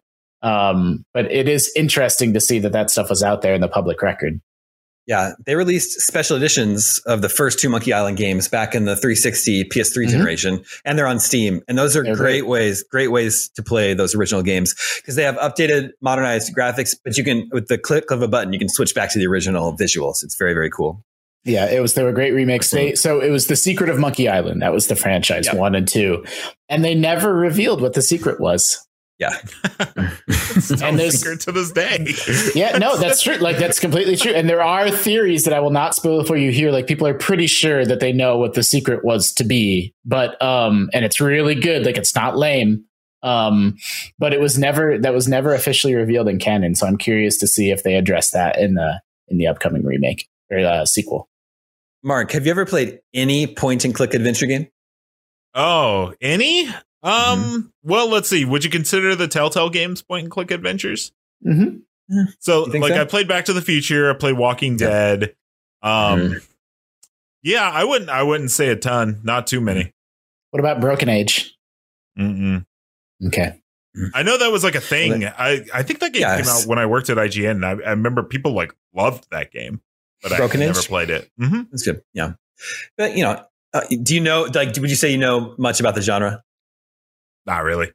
it is interesting to see that stuff was out there in the public record. Yeah. They released special editions of the first 2 Monkey Island games back in the 360 PS3 generation, and they're on Steam. And those are great ways to play those original games because they have updated, modernized graphics, but you can, with the click of a button, you can switch back to the original visuals. It's very, very cool. Yeah, they were great remakes. So it was The Secret of Monkey Island. That was the franchise 1 and 2. And they never revealed what the secret was. Yeah. And there's secret to this day. Yeah, no, that's true. Like that's completely true. And there are theories that I will not spoil for you here. Like people are pretty sure that they know what the secret was to be, but and it's really good. Like it's not lame. But that was never officially revealed in canon. So I'm curious to see if they address that in the upcoming remake or sequel. Mark, have you ever played any point-and-click adventure game? Oh, any? Well, let's see. Would you consider the Telltale games point-and-click adventures? Mm-hmm. So, like, I played Back to the Future. I played Walking Dead. Yeah, I wouldn't say a ton. Not too many. What about Broken Age? Mm-mm. Okay. I know that was like a thing. I think that game came out when I worked at IGN. And I remember people like loved that game. But Broken Age? Never played it. Mm-hmm. That's good. Yeah. But, do you know, like, would you say you know much about the genre? Not really.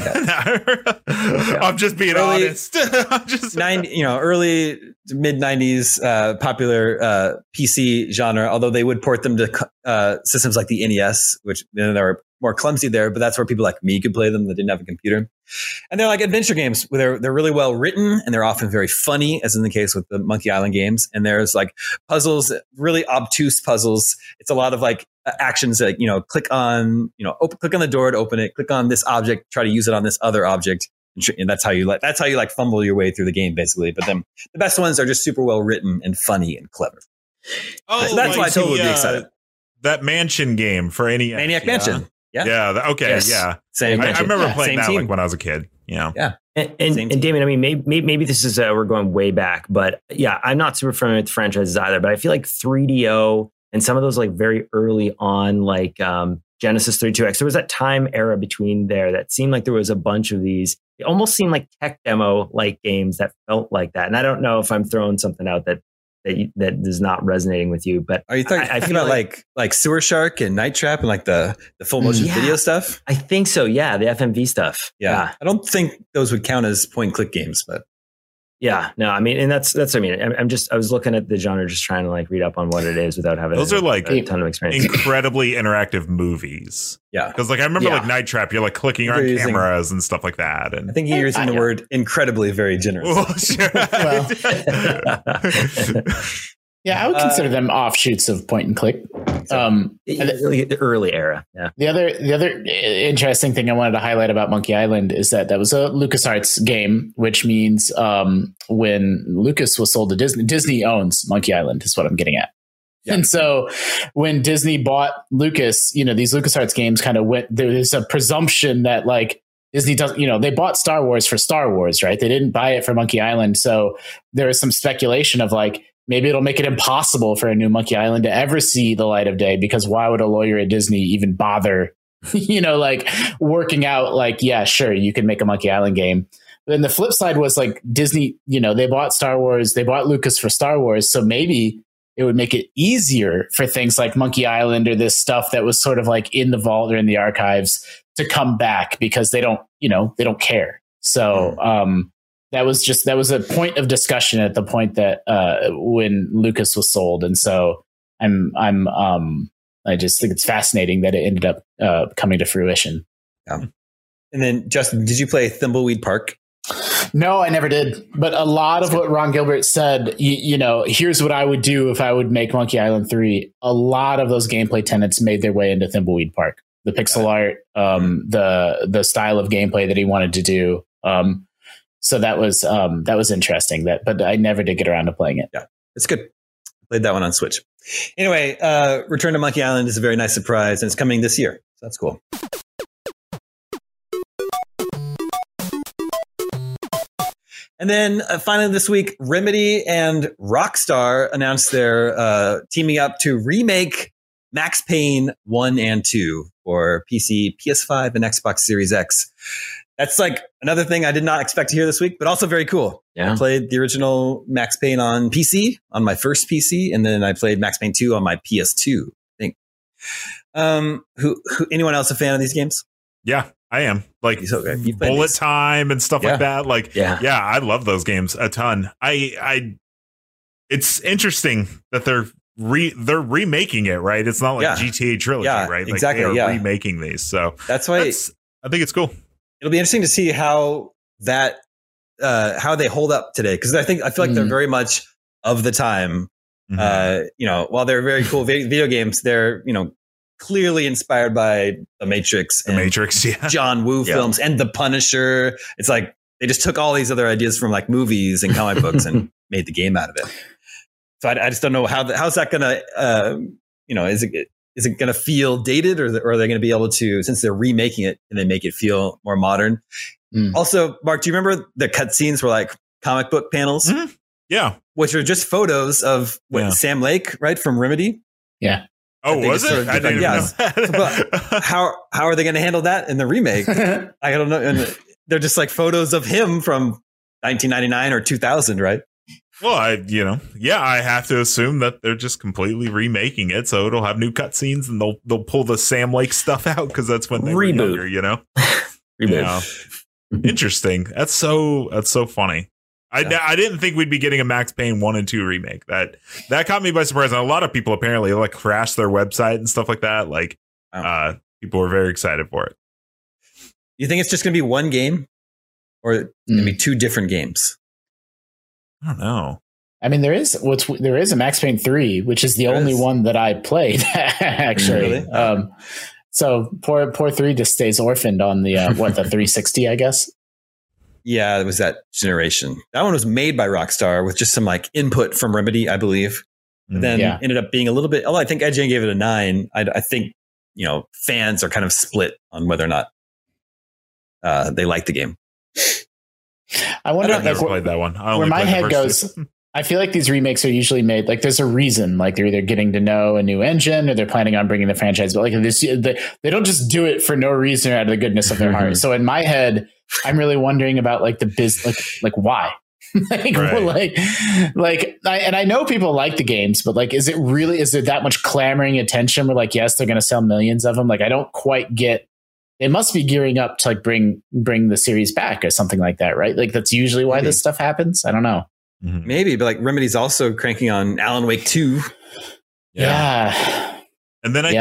I'm just being honest. I'm just early to mid 90s popular PC genre, although they would port them to systems like the NES, which they were more clumsy there, but that's where people like me could play them that didn't have a computer. And they're like adventure games where they're really well written and they're often very funny, as in the case with the Monkey Island games. And there's like puzzles, really obtuse puzzles. It's a lot of like actions that, click on the door to open it, click on this object, try to use it on this other object. And that's how you fumble your way through the game, basically. But then the best ones are just super well written and funny and clever. Oh, so that's why people would be excited. That Mansion game for NES. Maniac Mansion. Yeah. Yeah. Okay. Yes. Yeah. Same. I remember playing that like when I was a kid. Yeah. And Damon, I mean, maybe this is we're going way back, but yeah, I'm not super familiar with the franchises either. But I feel like 3DO and some of those like very early on, like Genesis 32X, there was that time era between there that seemed like there was a bunch of these. It almost seemed like tech demo like games that felt like that. And I don't know if I'm throwing something out that that is not resonating with you. But are you thinking about like Sewer Shark and Night Trap and like the full motion video stuff? I think so. Yeah, the FMV stuff. Yeah, I don't think those would count as point and click games, but. Yeah, no, I mean, and that's what I mean. I was looking at the genre, just trying to like read up on what it is without having those are like a ton of experience. Incredibly interactive movies. Yeah, because like I remember like Night Trap, you're like clicking on cameras and stuff like that. And I think you're using the word incredibly very generous. Well, sure. Yeah, I would consider them offshoots of point and click. The early era. Yeah. The other interesting thing I wanted to highlight about Monkey Island is that was a LucasArts game, which means when Lucas was sold to Disney, Disney owns Monkey Island is what I'm getting at. Yeah. And so when Disney bought Lucas, these LucasArts games kind of there's a presumption that like Disney doesn't, they bought Star Wars for Star Wars, right? They didn't buy it for Monkey Island. So there was some speculation of like, maybe it'll make it impossible for a new Monkey Island to ever see the light of day, because why would a lawyer at Disney even bother, like working out like, yeah, sure, you can make a Monkey Island game. But then the flip side was like Disney, they bought Star Wars, they bought Lucas for Star Wars. So maybe it would make it easier for things like Monkey Island or this stuff that was sort of like in the vault or in the archives to come back, because they don't care. So, that was a point of discussion at the point that when Lucas was sold, and so I just think it's fascinating that it ended up coming to fruition. Yeah. And then, Justin, did you play Thimbleweed Park? No, I never did. But a lot of what Ron Gilbert said, here's what I would do if I would make Monkey Island 3. A lot of those gameplay tenets made their way into Thimbleweed Park. The pixel art, the style of gameplay that he wanted to do. So that was interesting. But I never did get around to playing it. Yeah, it's good. Played that one on Switch. Anyway, Return to Monkey Island is a very nice surprise, and it's coming this year. So that's cool. And then finally this week, Remedy and Rockstar announced they're teaming up to remake Max Payne 1 and 2 for PC, PS5, and Xbox Series X. That's like another thing I did not expect to hear this week, but also very cool. Yeah. I played the original Max Payne on PC, on my first PC, and then I played Max Payne 2 on my PS2, I think. Anyone else a fan of these games? Yeah, I am. Like Bullet Time and stuff like that. Like, yeah, I love those games a ton. It's interesting that they're remaking it, right? It's not like GTA Trilogy, right? Like exactly. They're remaking these, so that's why I think it's cool. It'll be interesting to see how they hold up today, because I feel like they're very much of the time. While they're very cool video games, they're clearly inspired by The Matrix, John Woo films, and The Punisher. It's like they just took all these other ideas from like movies and comic books and made the game out of it. So I just don't know how's that gonna is it going to feel dated, or are they going to be able to, since they're remaking it, and they make it feel more modern? Also, Mark, do you remember the cutscenes were like comic book panels? Mm-hmm. Yeah. Which are just photos of Sam Lake, right, from Remedy? Yeah. Oh, was it? I didn't know. But how are they going to handle that in the remake? I don't know. And they're just like photos of him from 1999 or 2000, right? Well, I have to assume that they're just completely remaking it, so it'll have new cutscenes, and they'll pull the Sam Lake stuff out, because that's when they were younger, Reboot. Interesting. That's so funny. I didn't think we'd be getting a Max Payne 1 and 2 remake. That caught me by surprise. And a lot of people apparently like crashed their website and stuff like that. Like, people were very excited for it. You think it's just going to be one game, or going to be two different games? I don't know. I mean, there is a Max Payne 3, which is the only one that I played, actually. Really? So poor 3 just stays orphaned on the the 360, I guess. Yeah, it was that generation. That one was made by Rockstar with just some like input from Remedy, I believe. But then ended up being a little bit. Although I think IGN gave it a 9. I think fans are kind of split on whether or not they like the game. I wonder. I've never played that one. Where my head goes, I feel like these remakes are usually made like there's a reason. Like they're either getting to know a new engine, or they're planning on bringing the franchise. But like this, they don't just do it for no reason or out of the goodness of their heart. So in my head, I'm really wondering about like the like why. I know people like the games, but like, is there that much clamoring attention? We're like, yes, they're going to sell millions of them. Like, I don't quite get. It must be gearing up to like bring the series back or something like that, right? Like that's usually why this stuff happens. I don't know. Maybe, but like Remedy's also cranking on Alan Wake 2. Yeah. And then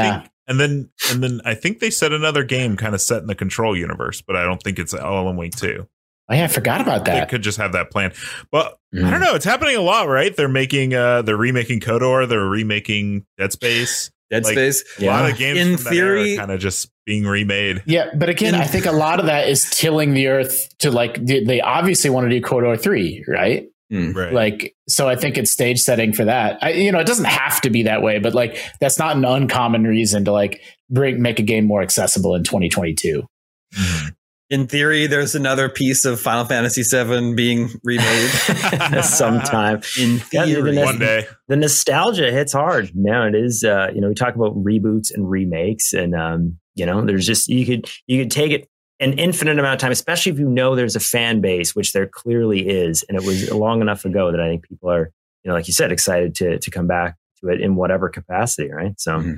I think they said another game kind of set in the Control universe, but I don't think it's Alan Wake 2. Oh yeah, I forgot about that. They could just have that plan. But I don't know. It's happening a lot, right? They're remaking KOTOR. They're remaking Dead Space. A lot of games in theory kind of just being remade. Yeah, but again, I think a lot of that is tilling the earth to like they obviously want to do KOTOR 3, right? Right. Like, so I think it's stage setting for that. It doesn't have to be that way, but like that's not an uncommon reason to like make a game more accessible in 2022. In theory, there's another piece of Final Fantasy VII being remade sometime. In theory, one day. The nostalgia hits hard. Now it is. We talk about reboots and remakes, and there's just you could take it an infinite amount of time, especially if there's a fan base, which there clearly is, and it was long enough ago that I think people are, like you said, excited to come back to it in whatever capacity, right? So. Mm-hmm.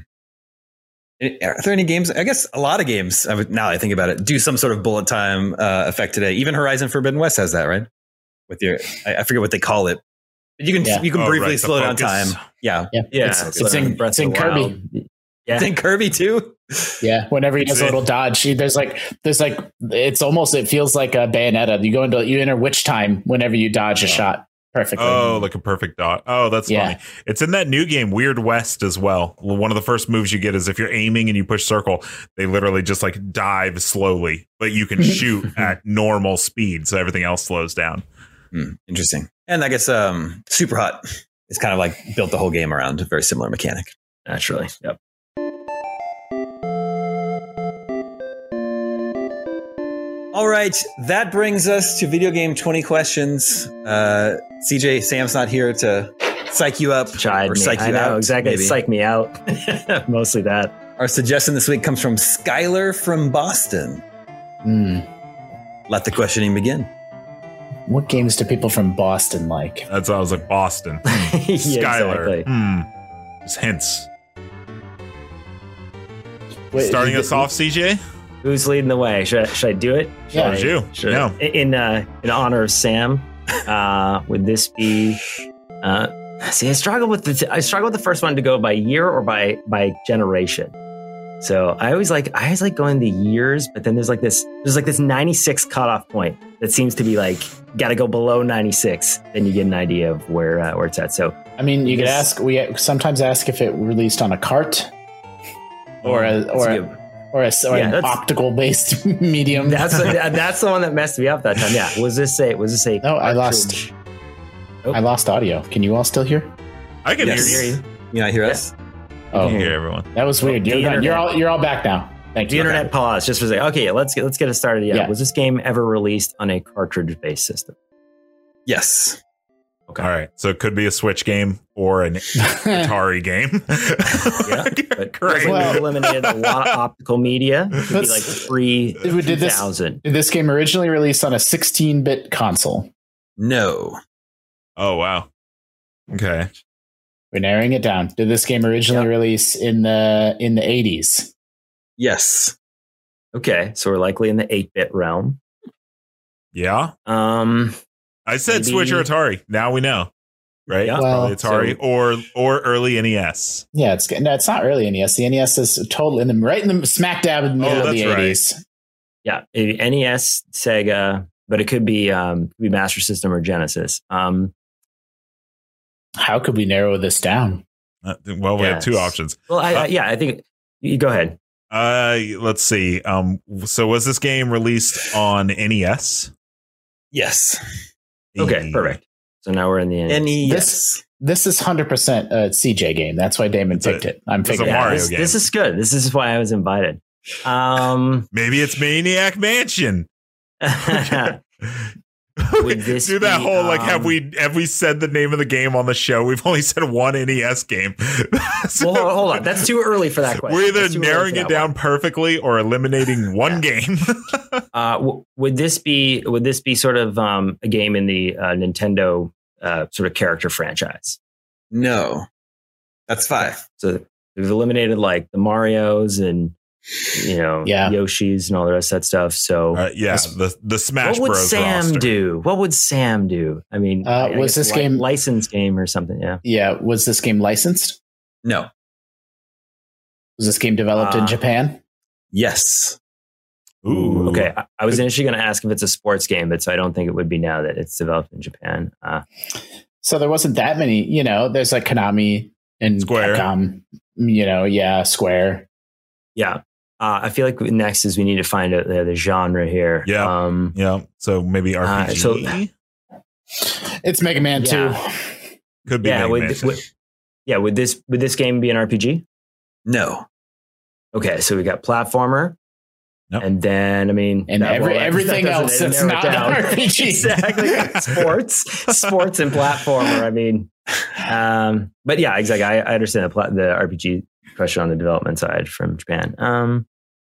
Are there any games? I guess a lot of games, now that I think about it, do some sort of bullet time effect today. Even Horizon Forbidden West has that, right? With your, I forget what they call it. But you can briefly slow down time. Yeah. It's in Kirby. Yeah. It's in Kirby too. Yeah. Whenever he does a little dodge, there's like it feels like a Bayonetta. You enter witch time whenever you dodge a shot. Perfectly. Oh, like a perfect dot. Oh, that's funny. It's in that new game, Weird West, as well. One of the first moves you get is if you're aiming and you push circle, they literally just like dive slowly, but you can shoot at normal speed, so everything else slows down. Interesting. And I guess Super Hot is kind of like built the whole game around a very similar mechanic. Naturally. Yep. All right, that brings us to video game 20 questions. CJ, Sam's not here to psych you up or psych you out. Exactly. Maybe. Psych me out. Mostly that. Our suggestion this week comes from Skylar from Boston. Let the questioning begin. What games do people from Boston like? That's I was like Boston. Skylar. Exactly. Just hints. Wait, starting us off, CJ? Who's leading the way? Should I do it? You. In honor of Sam, would this be? See, I struggle with the first one to go by year or by generation. So I always like going the years, but then there's like this 96 cutoff point that seems to be like got to go below 96, then you get an idea of where it's at. So I mean, you could ask. We sometimes ask if it released on a cart or an optical based medium. That's the one that messed me up that time. Yeah. Was this a? No, I lost audio. Can you all still hear? I can hear you. You not hear us? Oh, hear everyone. That was weird. You're all back now. Thank you. The internet paused just for a second. Okay, let's get it started. Yeah. Was this game ever released on a cartridge based system? Yes. Okay. All right. So it could be a Switch game or an Atari game. Yeah. Great. We eliminated a lot of optical media. It could be like pre-2000. Did this game originally release on a 16-bit console? No. Oh, wow. Okay. We're narrowing it down. Did this game originally release in the 80s? Yes. Okay. So we're likely in the 8-bit realm. Yeah. I said maybe. Switch or Atari. Now we know, right? Yeah. Well, Atari or early NES. Yeah, it's not early NES. The NES is totally right in the smack dab in the middle of the 80s. Yeah, NES, Sega, but it could be Master System or Genesis. How could we narrow this down? Well, we have two options. Well, I think you go ahead. Let's see. So was this game released on NES? Yes. Okay, perfect. So now we're in the NES. This is 100% a CJ game. That's why Damon picked it. I'm figuring Mario game. This is good. This is why I was invited. Maybe it's Maniac Mansion. Would this do that whole like have we said the name of the game on the show? We've only said one NES game. So, well, hold on, that's too early for that question. We're either narrowing it down perfectly or eliminating one game. Would this be sort of a game in the Nintendo sort of character franchise? No, that's 5. So we've eliminated like the Marios and Yoshi's and all the rest of that stuff. So the Smash Bros. What would Sam roster. do? What would Sam do? I mean, was this game licensed game or something? Yeah. Yeah. Was this game licensed? No. Was this game developed in Japan? Yes. Ooh. Okay. I was initially going to ask if it's a sports game, but so I don't think it would be now that it's developed in Japan. So there wasn't that many. There's like Konami and Square. Capcom. Square. Yeah. I feel like next is we need to find out the genre here. Yeah. So maybe RPG. It's Mega Man 2. Could be. Mega Man 2. Would this game be an RPG? No. Okay, so we got platformer. Nope. And then everything else that's not an RPG. Exactly. Sports and platformer. But yeah, exactly. I understand the RPG question on the development side from Japan. How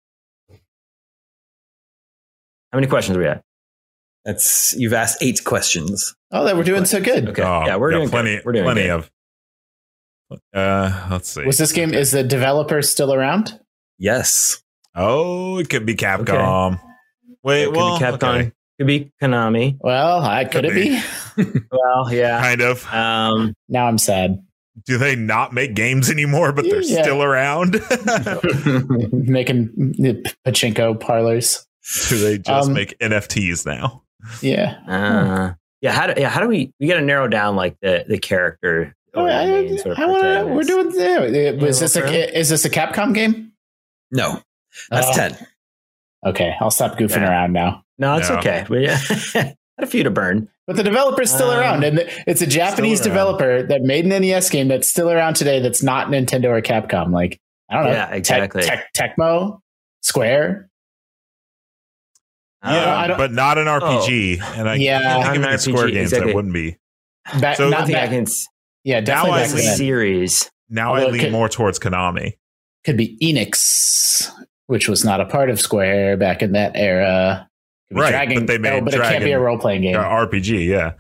many questions are we at? You've asked 8 questions. Oh, that we're doing so good. Okay. We're doing plenty. Good. We're doing plenty good. of. Let's see. Was this game? Is the developer still around? Yes. Oh, it could be Capcom. Okay. Wait, it could be Capcom. Okay. Could be Konami. Well, could it be? Well, yeah, kind of. Now I'm sad. Do they not make games anymore, but they're still around? Making pachinko parlors. Do they just make NFTs now? Yeah. How do we got to narrow down like the character? We're doing there. Is this a Capcom game? No. That's 10. Okay, I'll stop goofing around now. No, it's okay. We had a few to burn. But the developer's still around, and it's a Japanese developer that made an NES game that's still around today that's not Nintendo or Capcom. Like, I don't know. Yeah, exactly. Tecmo? Square? But not an RPG. And I can't think of any Square games that wouldn't be. Definitely now back then. Series. Now I lean more towards Konami. Could be Enix, which was not a part of Square back in that era. Right, but they made but it can't be a role playing game. RPG, yeah.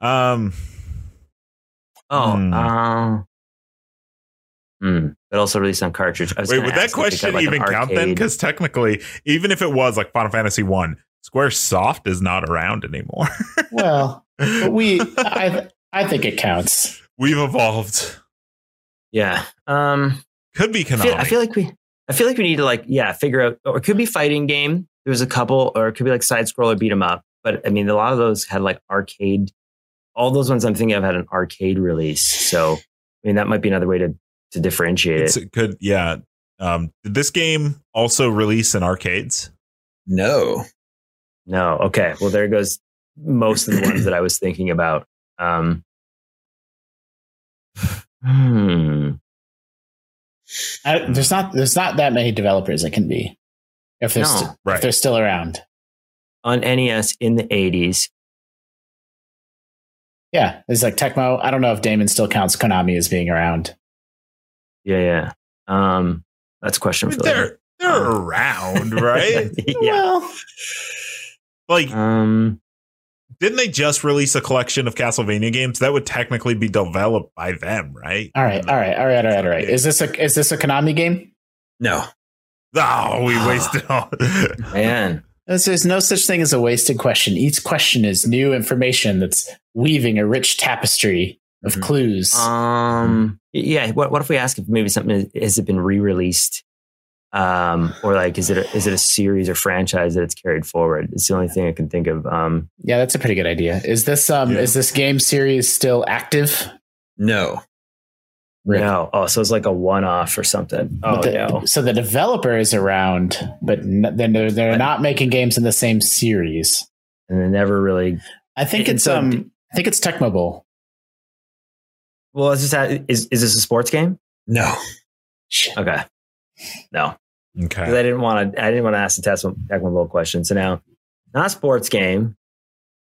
But also released on cartridge. Wait, would that question even count then? Because technically, even if it was like Final Fantasy 1, Squaresoft is not around anymore. Well, I think it counts. We've evolved. Yeah. Could be Konami. I feel like we need to figure out, or it could be fighting game. There's a couple, or it could be like side scroller beat 'em up. But I mean, a lot of those had like arcade. All those ones I'm thinking of had an arcade release. So I mean, that might be another way to differentiate it. It could, yeah. Did this game also release in arcades? No. Okay. Well, there goes most of the ones that I was thinking about. There's not that many developers it can be if they're still around on NES in the 80s. Yeah, it's like Tecmo. I don't know if Damon still counts Konami as being around. Yeah. That's a question for later. They're around, right? Yeah. Well, didn't they just release a collection of Castlevania games that would technically be developed by them, right? All right. Is this a Konami game? No. Oh, we wasted all. Man. There's no such thing as a wasted question. Each question is new information that's weaving a rich tapestry of clues. Yeah. What if we ask if maybe something has it been re-released, or like is it a series or franchise that it's carried forward? It's the only thing I can think of. Yeah, that's a pretty good idea. Is this game series still active? No. No. Oh, so it's like a one-off or something. No. So the developer is around, but then they're not making games in the same series, and they never really. I think it's Tecmo Bowl. Well, is this a sports game? No. Okay. No. Okay. I didn't want to ask the Tecmo Bowl question. So now, not a sports game.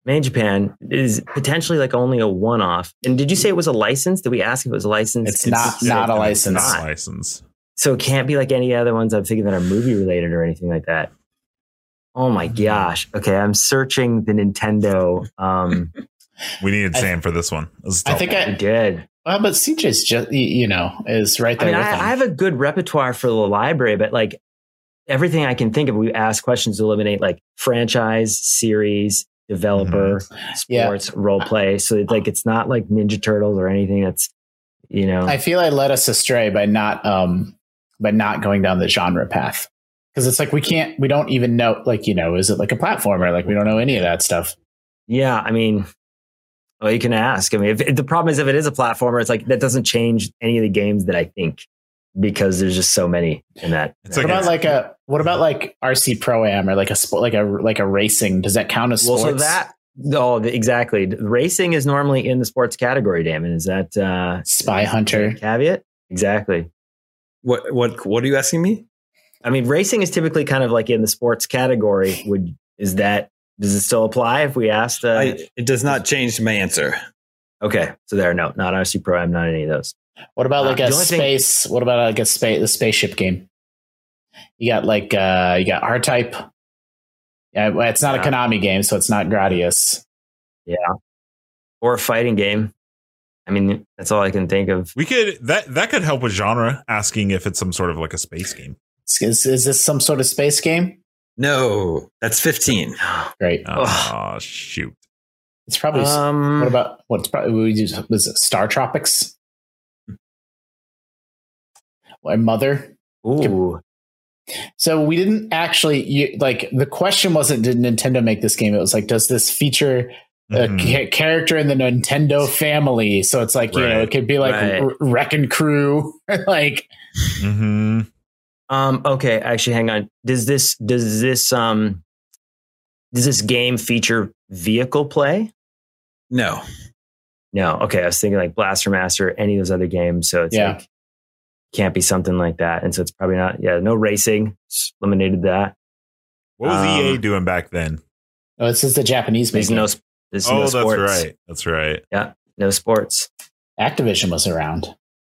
Made in Japan is potentially like only a one-off. And did you say it was a license? Did we ask if it was a license? It's not a license. It's not a license. So it can't be like any other ones I'm thinking that are movie related or anything like that. Oh my gosh. Okay, I'm searching the Nintendo. We needed Sam for this one. I think I did. Well, but CJ's just, is right there. I have a good repertoire for the library, but like everything I can think of, we ask questions to eliminate like franchise, series, developer, sports, role play. So it's like, it's not like Ninja Turtles or anything that's, I feel I led us astray by not going down the genre path. Because it's like, we don't even know, like, is it like a platformer? Like, we don't know any of that stuff. Yeah. I mean, well, you can ask. I mean, if the problem is if it is a platformer, it's like, that doesn't change any of the games that I think, because there's just so many in that. What about like RC Pro-Am or like a sport, like a racing? Does that count as sports? Exactly. Racing is normally in the sports category. Damon, is that Spy Hunter caveat? Exactly. What are you asking me? I mean, racing is typically kind of like in the sports category. Does it still apply if we asked? It does not change my answer. Okay, so not RC Pro-Am, not any of those. What about like a space? What about like the spaceship game? You got like you got R-Type. Yeah, well, it's not a Konami game, so it's not Gradius. Yeah, or a fighting game. I mean, that's all I can think of. We could that could help with genre, asking if it's some sort of like a space game. Is this some sort of space game? No, that's 15. Great. Oh, shoot. It's probably was it Star Tropics? Or Mother? Ooh. So we didn't actually the question wasn't, did Nintendo make this game? It was like, does this feature a character in the Nintendo family? So it's like, it could be like Wrecking Crew, like. Mm-hmm. Okay, actually, hang on. Does this game feature vehicle play? No. Okay, I was thinking like Blaster Master, any of those other games. So it's like, can't be something like that. And so it's probably not. Yeah, no racing. Just eliminated that. What was EA doing back then? Oh, this is the Japanese making. No sports. That's right. Yeah, no sports. Activision was around.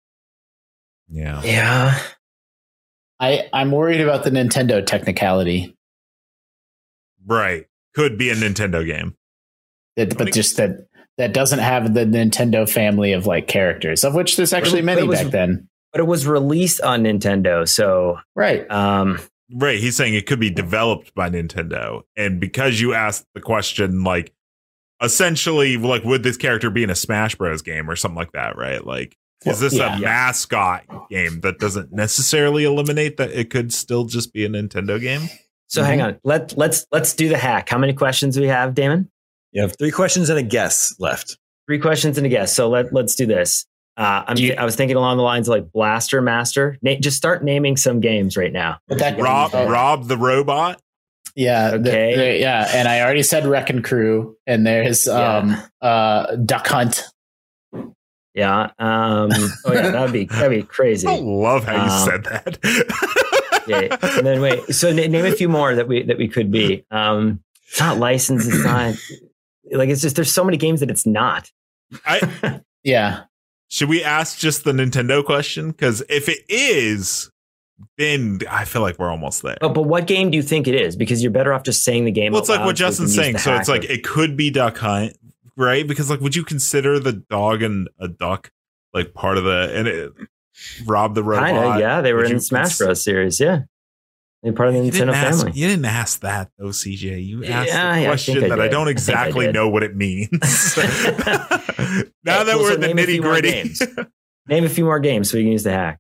Yeah. I'm worried about the Nintendo technicality. Right. Could be a Nintendo game. But just that doesn't have the Nintendo family of like characters, of which there's actually many back then. But it was released on Nintendo, so right. Right. He's saying it could be developed by Nintendo. And because you asked the question, like, essentially, like, would this character be in a Smash Bros. Game or something like that, right? Like, is this a mascot game that doesn't necessarily eliminate that it could still just be a Nintendo game? So hang on. Let's do the hack. How many questions do we have, Damon? You have 3 questions and a guess left. 3 questions and a guess. So let's do this. I was thinking along the lines of like Blaster Master. Just start naming some games right now. Rob the Robot. Yeah. Okay. And I already said Wrecking Crew, and there's Duck Hunt. Yeah. That'd be crazy. I love how you said that. Yeah. And then wait. So name a few more that we could be. It's not licensed. It's not like, it's just, there's so many games that it's not. Yeah. Should we ask just the Nintendo question? Because if it is, then I feel like we're almost there. But what game do you think it is? Because you're better off just saying the game. Well, it's like what Justin's saying. So it's like, it could be Duck Hunt, right? Because like, would you consider the dog and a duck like part of Rob the Robot? Kinda, yeah. They were in the Smash Bros. Series, yeah. They're part of the Nintendo family. You didn't ask that though, CJ. You asked a question that I don't exactly know what it means. Now that we're in the nitty gritty. Name a few more games so we can use the hack.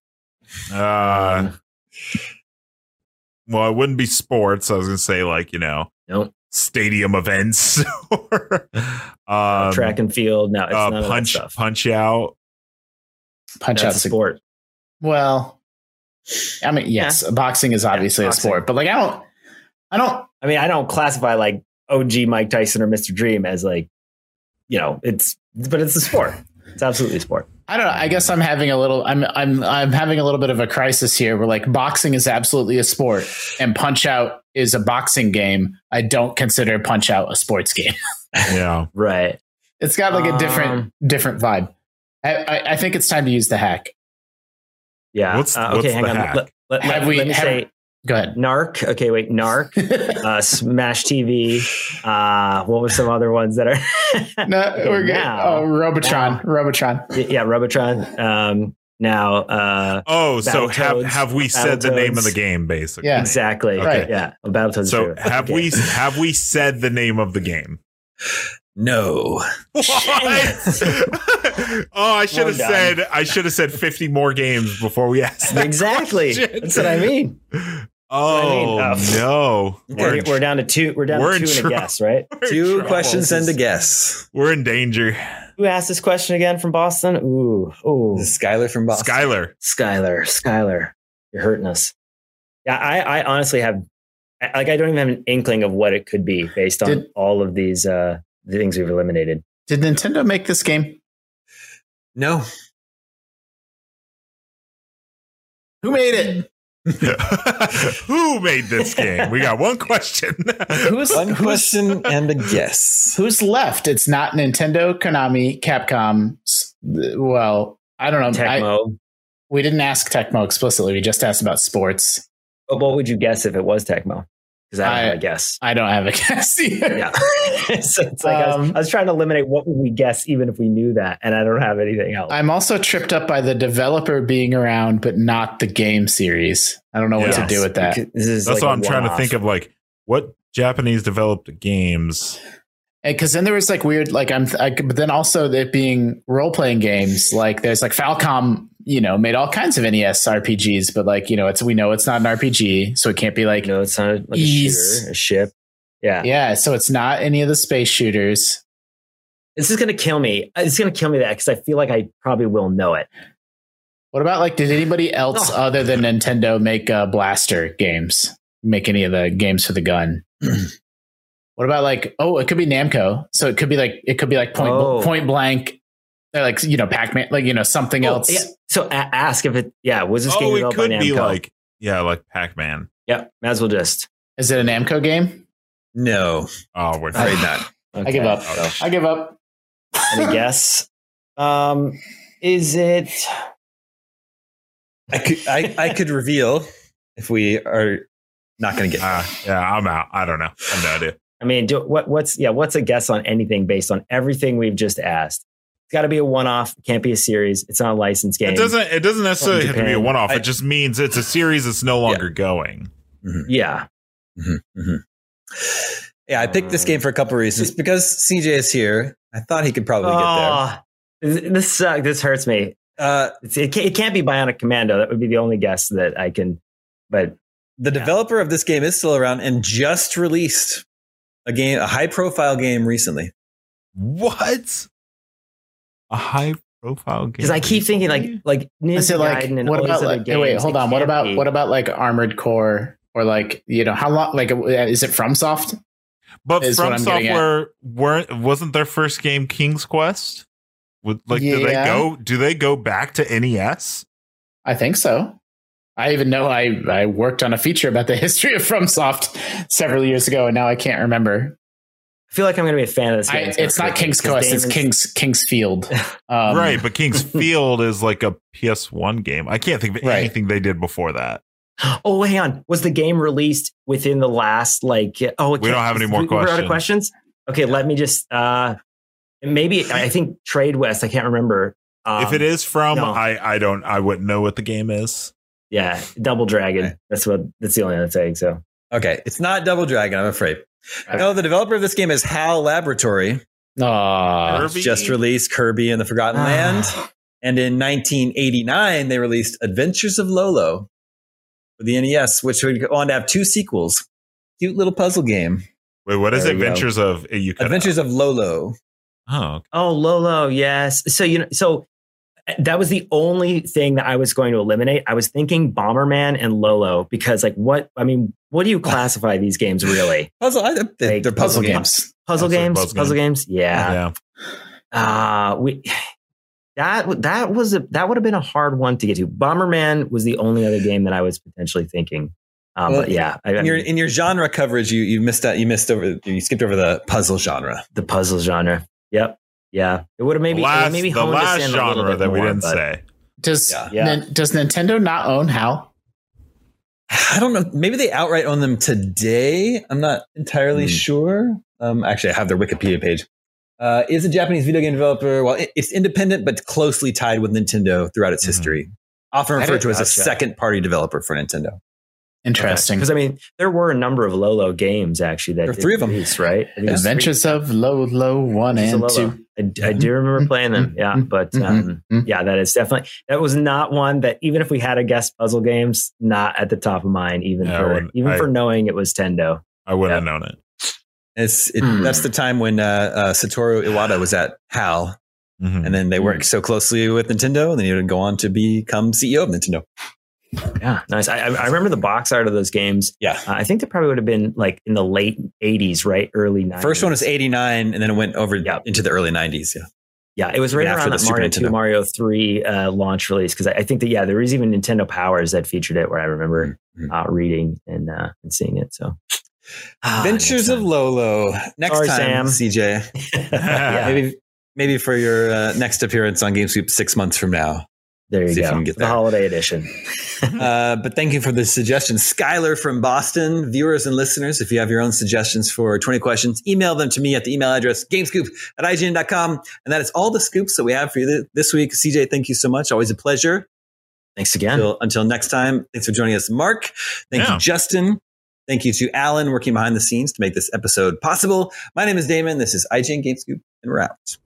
Well, it wouldn't be sports. I was going to say like, nope. Stadium events or track and field. No, it's none of that stuff. Punch Out. Punch Out's a sport. Well, I mean, yes, boxing is obviously a sport, but like, I don't classify like OG Mike Tyson or Mr. Dream as like, but it's a sport. It's absolutely sport. I don't know. I guess I'm having a little bit of a crisis here where like boxing is absolutely a sport and Punch Out is a boxing game. I don't consider Punch Out a sports game. Yeah. Right. It's got like a different vibe. I think it's time to use the hack. Yeah. What's okay, hang on. hack? Let me say. Go ahead. Narc. Okay, wait. Narc. Smash TV. What were some other ones that are? No, we're good. Robotron. Robotron. Yeah, Robotron. So have we said the name of the game? Basically, yeah, exactly. Okay. Right. Yeah, Battletoads. So have we said the name of the game? No. What? I should have said 50 more games before we asked that exactly. question. That's what I mean. No. We're down to two. We're down to two and a guess, right? Two questions and a guess. We're in danger. Who asked this question again from Boston? Ooh. This is Skylar from Boston. Skylar. You're hurting us. Yeah, I honestly have, like, I don't even have an inkling of what it could be based on all of these the things we've eliminated. Did Nintendo make this game? No. Who made it? Who made this game? We got one question. One question and a guess. Who's left? It's not Nintendo, Konami, Capcom. Well, I don't know. Tecmo. We didn't ask Tecmo explicitly. We just asked about sports. But what would you guess if it was Tecmo? Because I don't have a guess. I don't have a guess either. Yeah. So it's like I was trying to eliminate what would we guess even if we knew that, and I don't have anything else. I'm also tripped up by the developer being around, but not the game series. I don't know what to do with that. That's like what I'm trying to think of, like, what Japanese developed games. Because then there was like weird, like but then also it being role playing games. Like there's like Falcom, made all kinds of NES RPGs, but like we know it's not an RPG, so it can't be like it's not like a shooter, a ship. Yeah. So it's not any of the space shooters. This is gonna kill me. It's gonna kill me because I feel like I probably will know it. What about like did anybody else other than Nintendo make blaster games? Make any of the games for the gun? What about like, it could be Namco. So it could be like point blank. They're like, Pac-Man, like, something else. Yeah. So ask if was this game developed by Namco? It could be like Pac-Man. Yep. Might as well just. Is it a Namco game? No. Oh, we're afraid not. Okay. I give up. I give up. Any guess? Is it? I could reveal if we are not going to get. I'm out. I don't know. I have no idea. I mean, what's a guess on anything based on everything we've just asked? It's got to be a one-off. It can't be a series. It's not a licensed game. It doesn't necessarily have to be a one-off. It just means it's a series that's no longer going. Mm-hmm. Yeah. Mm-hmm. Mm-hmm. Yeah, I picked this game for a couple of reasons. Because CJ is here, I thought he could probably get there. This sucks. This hurts me. It can't be Bionic Commando. That would be the only guess that I can. But the developer of this game is still around and just released a high-profile game recently. What? A high-profile game? Because I keep thinking like Ninja Gaiden and all these other games. Wait, hold on. What about like Armored Core or like how long? Like, is it FromSoft? But FromSoft wasn't their first game King's Quest? Do they go back to NES? I think so. I even know I worked on a feature about the history of FromSoft several years ago, and now I can't remember. I feel like I'm going to be a fan of this game. It's not King's Quest, it's King's Field. Right, but King's Field is like a PS1 game. I can't think of anything they did before that. Oh, hang on. Was the game released within the last we don't have any more questions. We're out of questions? Okay, let me just maybe I think Trade West, I can't remember. If it is from I wouldn't know what the game is. Yeah, Double Dragon. Okay. That's the only other thing. So it's not Double Dragon, I'm afraid. Okay. No, the developer of this game is HAL Laboratory. Just released Kirby and the Forgotten Land. And in 1989, they released Adventures of Lolo for the NES, which would go on to have 2 sequels. Cute little puzzle game. Wait, what is Adventures of Adventures of Lolo? Oh, Lolo, yes. So that was the only thing that I was going to eliminate. I was thinking Bomberman and Lolo because, what do you classify these games really? They're puzzle games. Puzzle games. Yeah. That would have been a hard one to get to. Bomberman was the only other game that I was potentially thinking. But yeah, in your genre coverage, you skipped over the puzzle genre. The puzzle genre. Yep. Yeah. It would have maybe the last genre that we didn't say. Does Nintendo not own HAL? I don't know. Maybe they outright own them today. I'm not entirely sure. Actually, I have their Wikipedia page. Is a Japanese video game developer. Well, it's independent, but closely tied with Nintendo throughout its history. Often referred to as a second-party developer for Nintendo. Interesting. Because, there were a number of Lolo games, actually. There are 3 of them. Right? Adventures of Lolo 1 and 2. I do remember playing them. Yeah. But that was not one that, even if we had a guest puzzle games, not at the top of mind, for knowing it was Tendo. I wouldn't have known it. That's the time when Satoru Iwata was at HAL. And then they worked so closely with Nintendo, and then he would go on to become CEO of Nintendo. Yeah, nice. I remember the box art of those games. Yeah, I think they probably would have been like in the late 80s, right? Early 90s. First one was 89, and then it went over into the early 90s. Yeah, it was right around the Mario 2, Mario 3 launch release, because I think that there was even Nintendo Powers that featured it, where I remember reading and seeing it. So. Adventures of Lolo. Next time, Sam. CJ. Maybe for your next appearance on GameScoop 6 months from now. There you go. The holiday edition. But thank you for the suggestion. Skylar from Boston. Viewers and listeners, if you have your own suggestions for 20 questions, email them to me at the email address gamescoop@ign.com. And that is all the scoops that we have for you this week. CJ, thank you so much. Always a pleasure. Thanks again. Until next time, thanks for joining us, Mark. Thank you, Justin. Thank you to Alan, working behind the scenes to make this episode possible. My name is Damon. This is IGN GameScoop, and we're out.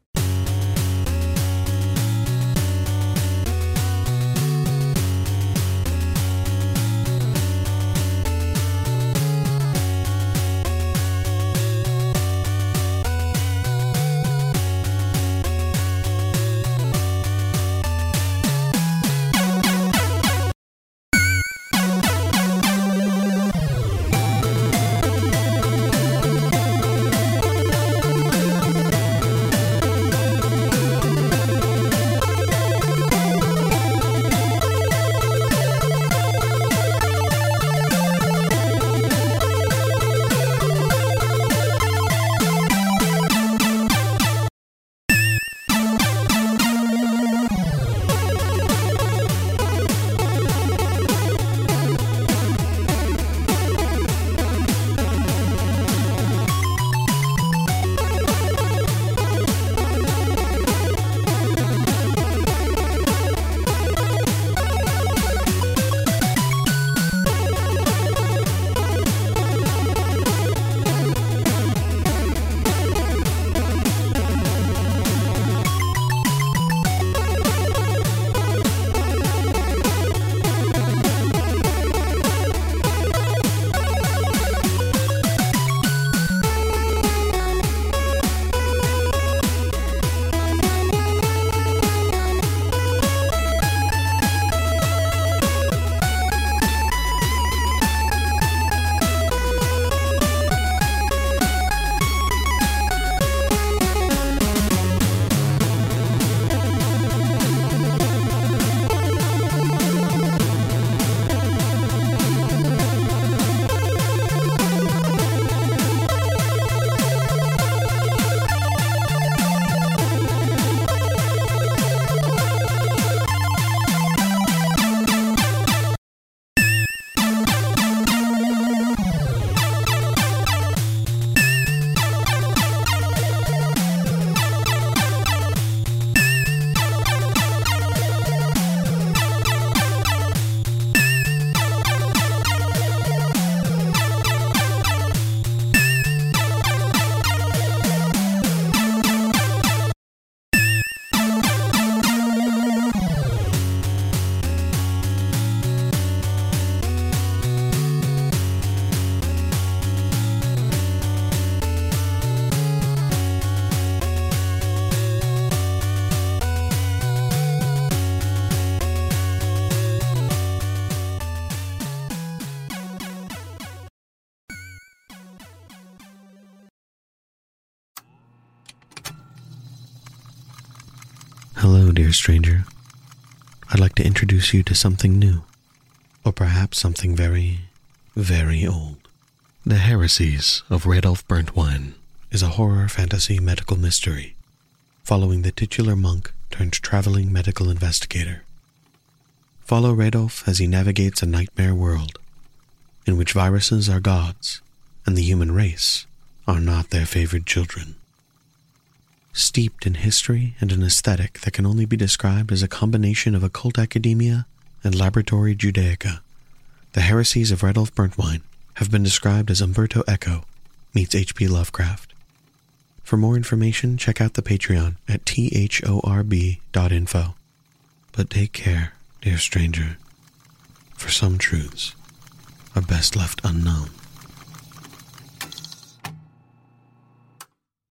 Hello, dear stranger. I'd like to introduce you to something new, or perhaps something very, very old. The Heresies of Radolf Burntwine is a horror fantasy medical mystery following the titular monk turned traveling medical investigator. Follow Radolf as he navigates a nightmare world in which viruses are gods and the human race are not their favored children. Steeped in history and an aesthetic that can only be described as a combination of occult academia and laboratory Judaica, the Heresies of Radolf Burntwine have been described as Umberto Eco meets H.P. Lovecraft. For more information, check out the Patreon at thorb.info. But take care, dear stranger, for some truths are best left unknown.